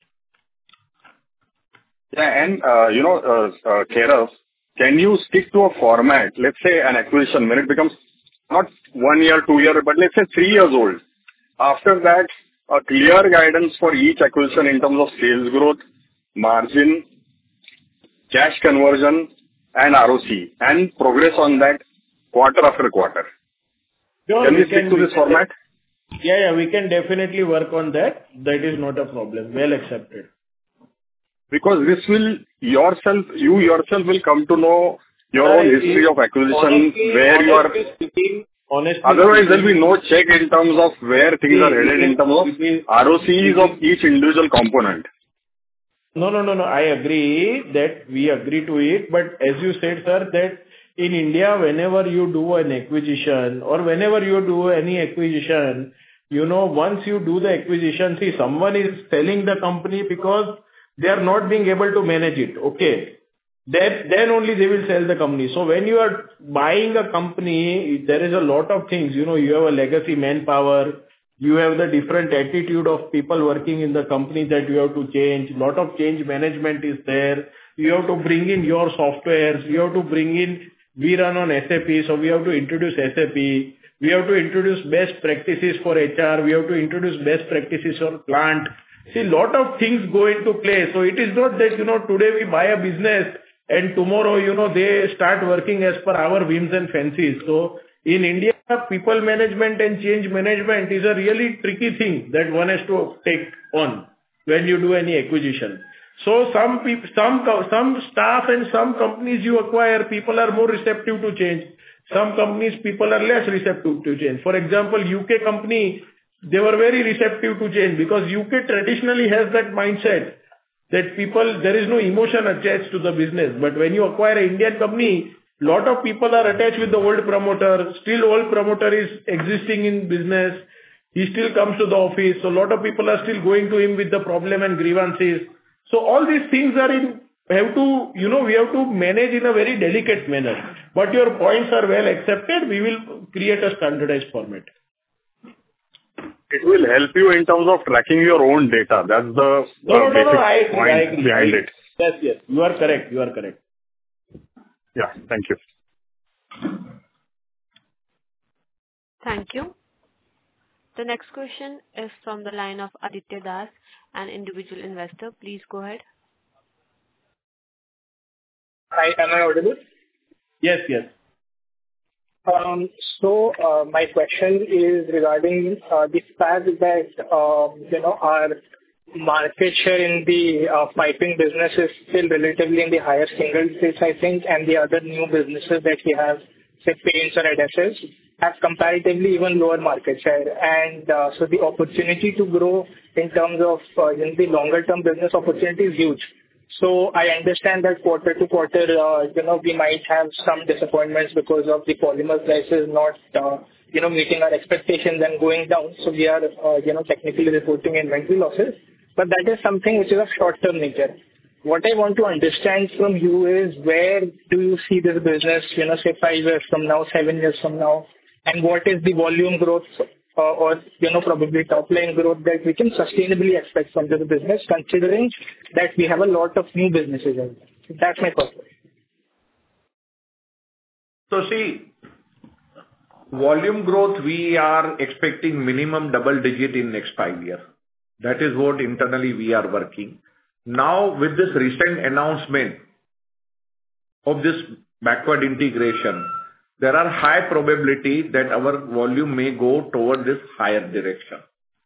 Yeah, and Kairav, can you stick to a format? Let's say an acquisition when it becomes not 1 year, 2 year, but let's say 3 years old. After that, a clear guidance for each acquisition in terms of sales growth, margin, cash conversion, and ROC, and progress on that quarter after quarter. Sure, can we stick to this format? Yeah, we can definitely work on that. That is not a problem. Well accepted. Because this will you yourself will come to know your own history of acquisition, where you are. Otherwise, there will be no check in terms of where things are headed in terms of ROCs of each individual component. No. I agree that we agree to it. But as you said, sir, that in India, whenever you do an acquisition or whenever you do any acquisition, once you do the acquisition, see, someone is selling the company because they are not being able to manage it. Okay. Then only they will sell the company. So when you are buying a company, there is a lot of things. You have a legacy manpower. You have the different attitude of people working in the company that you have to change. A lot of change management is there. You have to bring in your softwares. You have to bring in, we run on SAP, so we have to introduce SAP. We have to introduce best practices for HR. We have to introduce best practices for plant. See, a lot of things go into play. So it is not that, today we buy a business and tomorrow, they start working as per our whims and fancies. So in India, people management and change management is a really tricky thing that one has to take on when you do any acquisition. So some staff and some companies you acquire, people are more receptive to change. Some companies, people are less receptive to change. For example, U.K. company, they were very receptive to change because U.K. traditionally has that mindset that people, there is no emotion attached to the business. But when you acquire an Indian company, lot of people are attached with the old promoter. Still old promoter is existing in business. He still comes to the office. So a lot of people are still going to him with the problem and grievances. So all these things are we have to manage in a very delicate manner. But your points are well accepted. We will create a standardized format. It will help you in terms of tracking your own data. That's the basic point behind it. Yes. You are correct. Yeah. Thank you. Thank you. The next question is from the line of Aditya Das, an individual investor. Please go ahead. Hi, am I audible? Yes. My question is regarding the fact that our market share in the piping business is still relatively in the higher single digits, I think, and the other new businesses that we have, say paints or adhesives, have comparatively even lower market share. And so the opportunity to grow in terms of the longer term business opportunity is huge. So I understand that quarter to quarter, we might have some disappointments because of the polymer prices not, meeting our expectations and going down. So we are, technically reporting inventory losses, but that is something which is of short-term nature. What I want to understand from you is where do you see this business, say 5 years from now, 7 years from now, and what is the volume growth or probably top line growth that we can sustainably expect from this business, considering that we have a lot of new businesses in there. That's my first question. So see, volume growth, we are expecting minimum double digit in next 5 years. That is what internally we are working. Now, with this recent announcement of this backward integration, there are high probability that our volume may go toward this higher direction.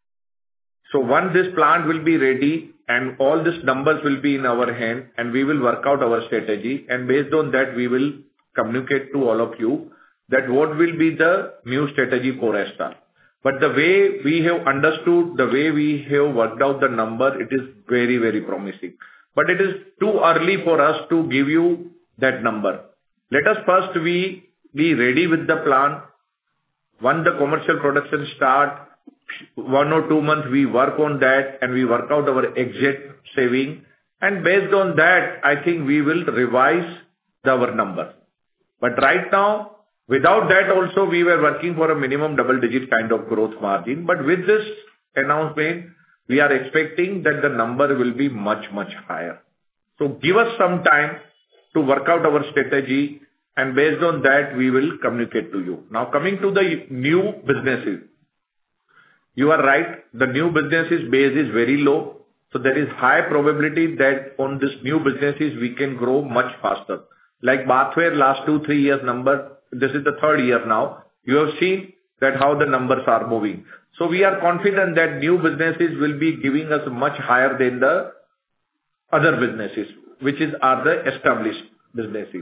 So once this plant will be ready and all these numbers will be in our hand and we will work out our strategy, and based on that we will communicate to all of you that what will be the new strategy for Astral. But the way we have understood, the way we have worked out the number, it is very, very promising. But it is too early for us to give you that number. Let us first be ready with the plan. Once the commercial production start, 1 or 2 months we work on that and we work out our exit saving. And based on that, I think we will revise our number. But right now, without that also, we were working for a minimum double-digit kind of growth margin. But with this announcement, we are expecting that the number will be much, much higher. So give us some time to work out our strategy, and based on that, we will communicate to you. Now, coming to the new businesses. You are right, the new businesses base is very low. So there is high probability that on this new businesses, we can grow much faster. Like bathware last 2-3 years number, this is the 3rd year now. You have seen that how the numbers are moving. So we are confident that new businesses will be giving us much higher than the other businesses, which are the established businesses.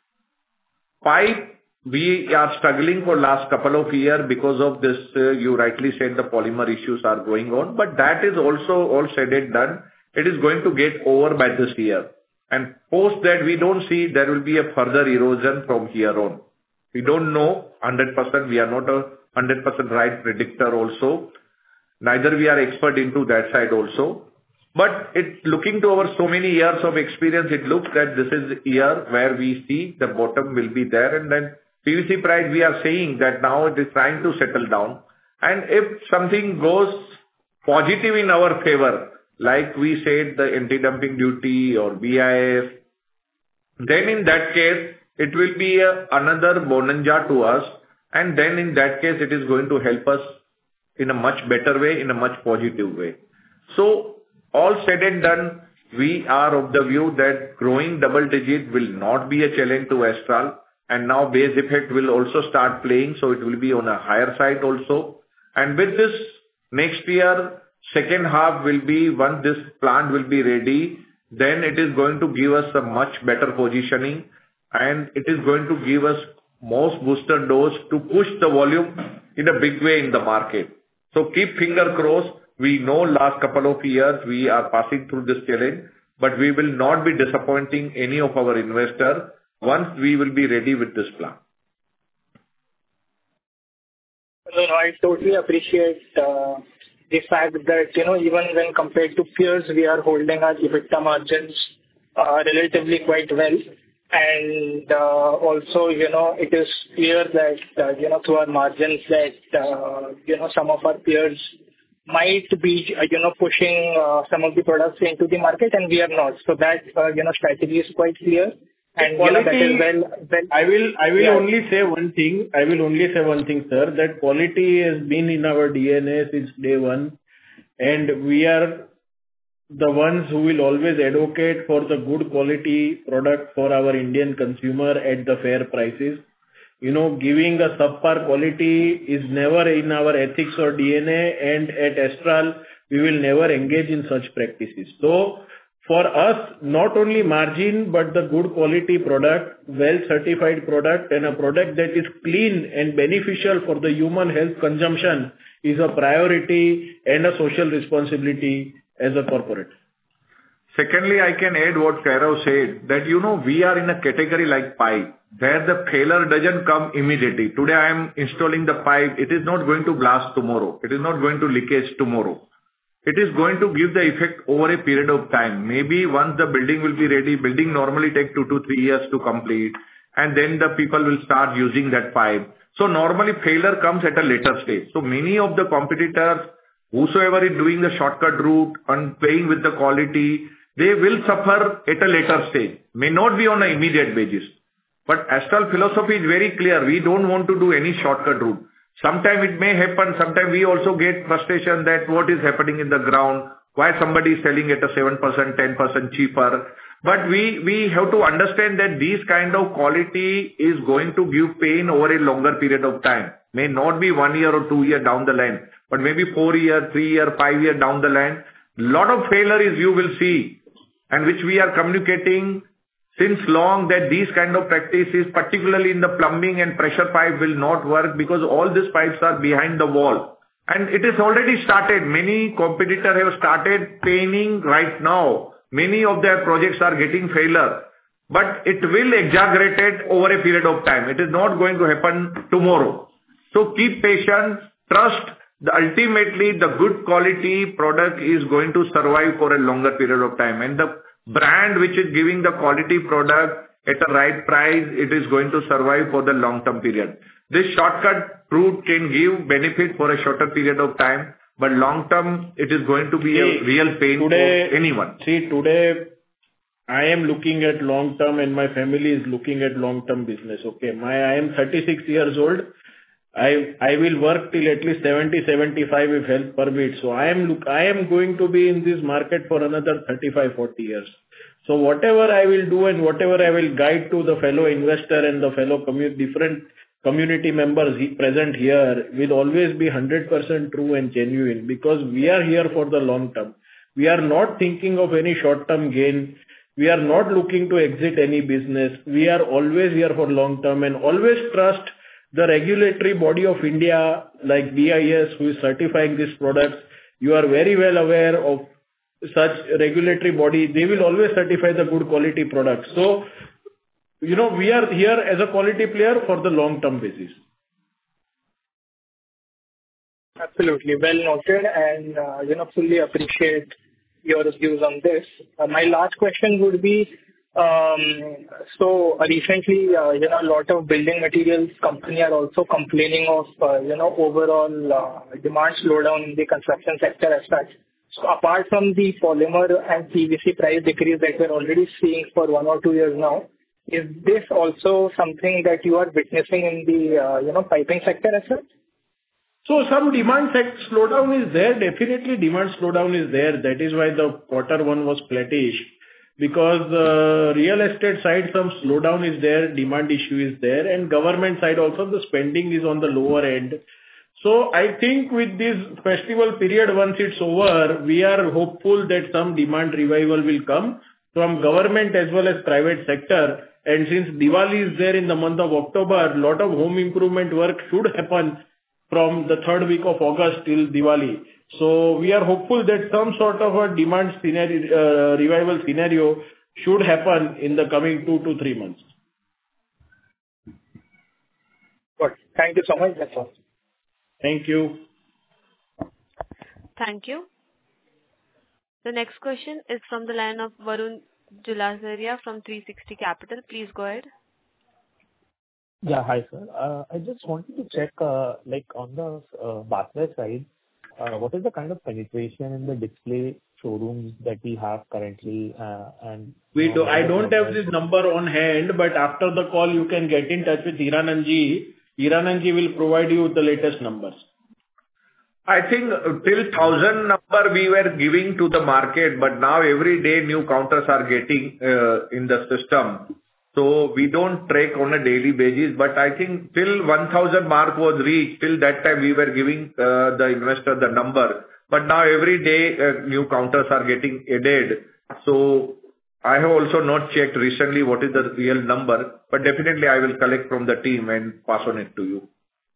Pipe, we are struggling for last couple of years because of this, you rightly said the polymer issues are going on, but that is also all said and done. It is going to get over by this year. And post that, we don't see there will be a further erosion from here on. We don't know 100%. We are not a 100% right predictor also. Neither we are expert into that side also. But looking to our so many years of experience, it looks that this is the year where we see the bottom will be there. And then PVC price, we are saying that now it is trying to settle down. And if something goes positive in our favor, like we said, the anti-dumping duty or BIS, then in that case, it will be another bonanza to us. And then in that case, it is going to help us in a much better way, in a much positive way. So all said and done, we are of the view that growing double digit will not be a challenge to Astral. And now base effect will also start playing. So it will be on a higher side also. And with this next year, second half will be once this plant will be ready then it is going to give us a much better positioning, and it is going to give us most booster dose to push the volume in a big way in the market. So keep finger crossed. We know last couple of years we are passing through this challenge, but we will not be disappointing any of our investors once we will be ready with this plan. No, I totally appreciate the fact that, even when compared to peers, we are holding our EBITDA margins relatively quite well. And also, it is clear that, through our margins that, some of our peers might be, pushing some of the products into the market, and we are not. So that, strategy is quite clear. And that is well. I will only say one thing. Sir, that quality has been in our DNA since day one, and we are the ones who will always advocate for the good quality product for our Indian consumer at the fair prices. Giving a subpar quality is never in our ethics or DNA, and at Astral, we will never engage in such practices. So, for us, not only margin, but the good quality product, well-certified product, and a product that is clean and beneficial for the human health consumption is a priority and a social responsibility as a corporate. Secondly, I can add what Kairav said, that we are in a category like pipe, where the failure doesn't come immediately. Today I am installing the pipe, it is not going to blast tomorrow. It is not going to leakage tomorrow. It is going to give the effect over a period of time. Maybe once the building will be ready, building normally take 2 to 3 years to complete, and then the people will start using that pipe. So normally failure comes at a later stage. So many of the competitors, whosoever is doing the shortcut route and playing with the quality, they will suffer at a later stage. May not be on an immediate basis. But Astral philosophy is very clear. We don't want to do any shortcut route. Sometimes it may happen, sometimes we also get frustration that what is happening in the ground, why somebody is selling at a 7%, 10% cheaper. But we have to understand that this kind of quality is going to give pain over a longer period of time. May not be 1 year or 2 years down the line, but maybe 4 years, 3 years, 5 years down the line. Lot of failures you will see, and which we are communicating since long, that these kind of practices, particularly in the plumbing and pressure pipe, will not work because all these pipes are behind the wall. And it is already started. Many competitors have started paying right now. Many of their projects are getting failure. But it will exaggerate it over a period of time. It is not going to happen tomorrow. So keep patient, trust. Ultimately, the good quality product is going to survive for a longer period of time. And the brand which is giving the quality product at the right price, it is going to survive for the long-term period. This shortcut route can give benefit for a shorter period of time, but long-term, it is going to be a real pain for anyone. Today, I am looking at long-term and my family is looking at long-term business. Okay, I am 36 years old. I will work till at least 70, 75 if health permits. So I am going to be in this market for another 35, 40 years. So whatever I will do and whatever I will guide to the fellow investor and the fellow different community members present here will always be 100% true and genuine, because we are here for the long term. We are not thinking of any short-term gain. We are not looking to exit any business. We are always here for long term, and always trust the regulatory body of India, like BIS, who is certifying these products. You are very well aware of such regulatory body. They will always certify the good quality products. So, we are here as a quality player for the long-term basis. Absolutely. Well noted, and, fully appreciate your views on this. My last question would be, so recently, a lot of building materials company are also complaining of, overall demand slowdown in the construction sector as such. So apart from the polymer and PVC price decrease that we're already seeing for 1 or 2 years now, is this also something that you are witnessing in the, piping sector as such? So some demand slowdown is there. Definitely demand slowdown is there. That is why the Q1 was flattish. Because real estate side, some slowdown is there, demand issue is there, and government side also, the spending is on the lower end. So I think with this festival period, once it's over, we are hopeful that some demand revival will come. from government as well as private sector. And since Diwali is there in the month of October, a lot of home improvement work should happen from the third week of August till Diwali. So we are hopeful that some sort of a demand scenario, revival scenario should happen in the coming 2 to 3 months. Good. Thank you so much. That's all. Thank you. Thank you. The next question is from the line of Varun Julasaria from 360 Capital. Please go ahead. Yeah, hi, sir. I just wanted to check, like on the bathware side, what is the kind of penetration in the display showrooms that we have currently? I don't have this number on hand, but after the call, you can get in touch with Hiranand Ji. Hiranand Ji will provide you with the latest numbers. I think till 1,000 number we were giving to the market, but now every day new counters are getting in the system. So we don't track on a daily basis, but I think till 1,000 mark was reached, till that time we were giving the investor the number. But now every day new counters are getting added. So I have also not checked recently what is the real number, but definitely I will collect from the team and pass on it to you.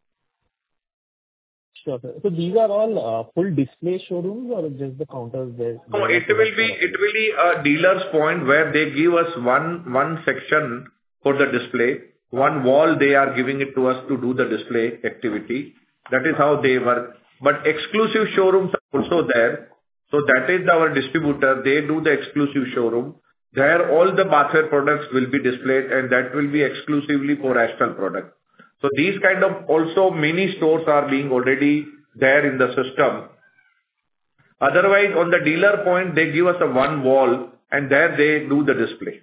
Sure, sir. So these are all full display showrooms or just the counters there? No, it will be a dealer's point where they give us one section for the display. One wall they are giving it to us to do the display activity. That is how they work. But exclusive showrooms are also there. So that is our distributor. They do the exclusive showroom. There all the bathware products will be displayed and that will be exclusively for Astral product. So these kind of also mini stores are being already there in the system. Otherwise, on the dealer point, they give us a one wall and there they do the display.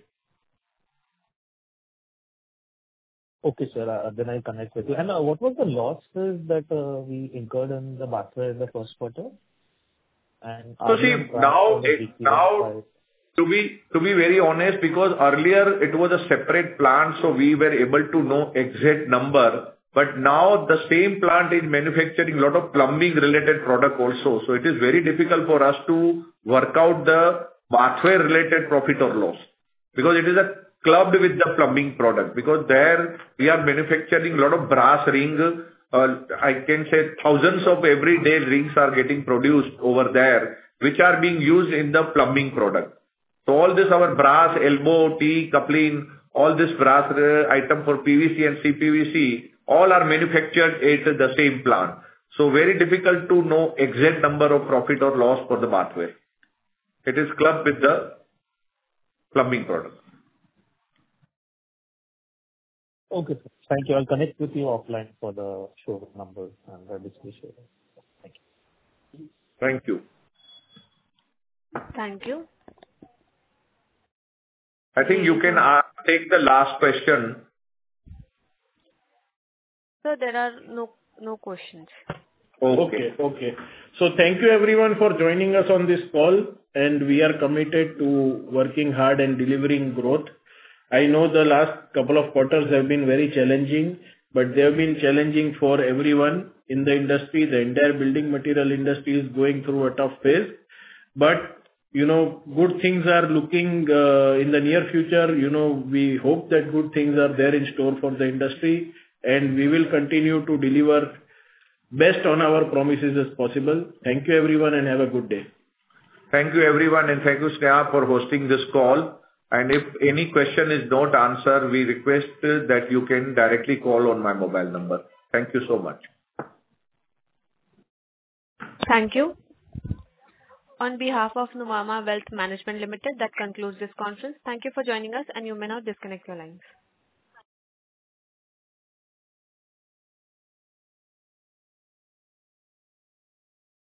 Okay, sir. Then I'll connect with you. And what was the losses that we incurred in the bathware in the first quarter? And so see, now to be very honest, because earlier it was a separate plant, so we were able to know exact number. But now the same plant is manufacturing a lot of plumbing related product also. So it is very difficult for us to work out the bathware related profit or loss, because it is a clubbed with the plumbing product, because there we are manufacturing a lot of brass ring. I can say thousands of everyday rings are getting produced over there, which are being used in the plumbing product. So all this, our brass, elbow, T, coupling, all this brass item for PVC and CPVC, all are manufactured at the same plant. So very difficult to know exact number of profit or loss for the bathware. It is clubbed with the plumbing product. Okay, sir. Thank you. I'll connect with you offline for the showroom numbers and the display showroom. Thank you. Thank you. Thank you. I think you can take the last question. So there are no questions. Okay. So thank you everyone for joining us on this call, and we are committed to working hard and delivering growth. I know the last couple of quarters have been very challenging, but they have been challenging for everyone in the industry. The entire building material industry is going through a tough phase. But good things are looking in the near future. We hope that good things are there in store for the industry, and we will continue to deliver best on our promises as possible. Thank you everyone and have a good day. Thank you everyone, and thank you Sneha for hosting this call. And if any question is not answered, we request that you can directly call on my mobile number. Thank you so much. Thank you. On behalf of Nuvama Wealth Management Limited, that concludes this conference. Thank you for joining us, and you may now disconnect your lines.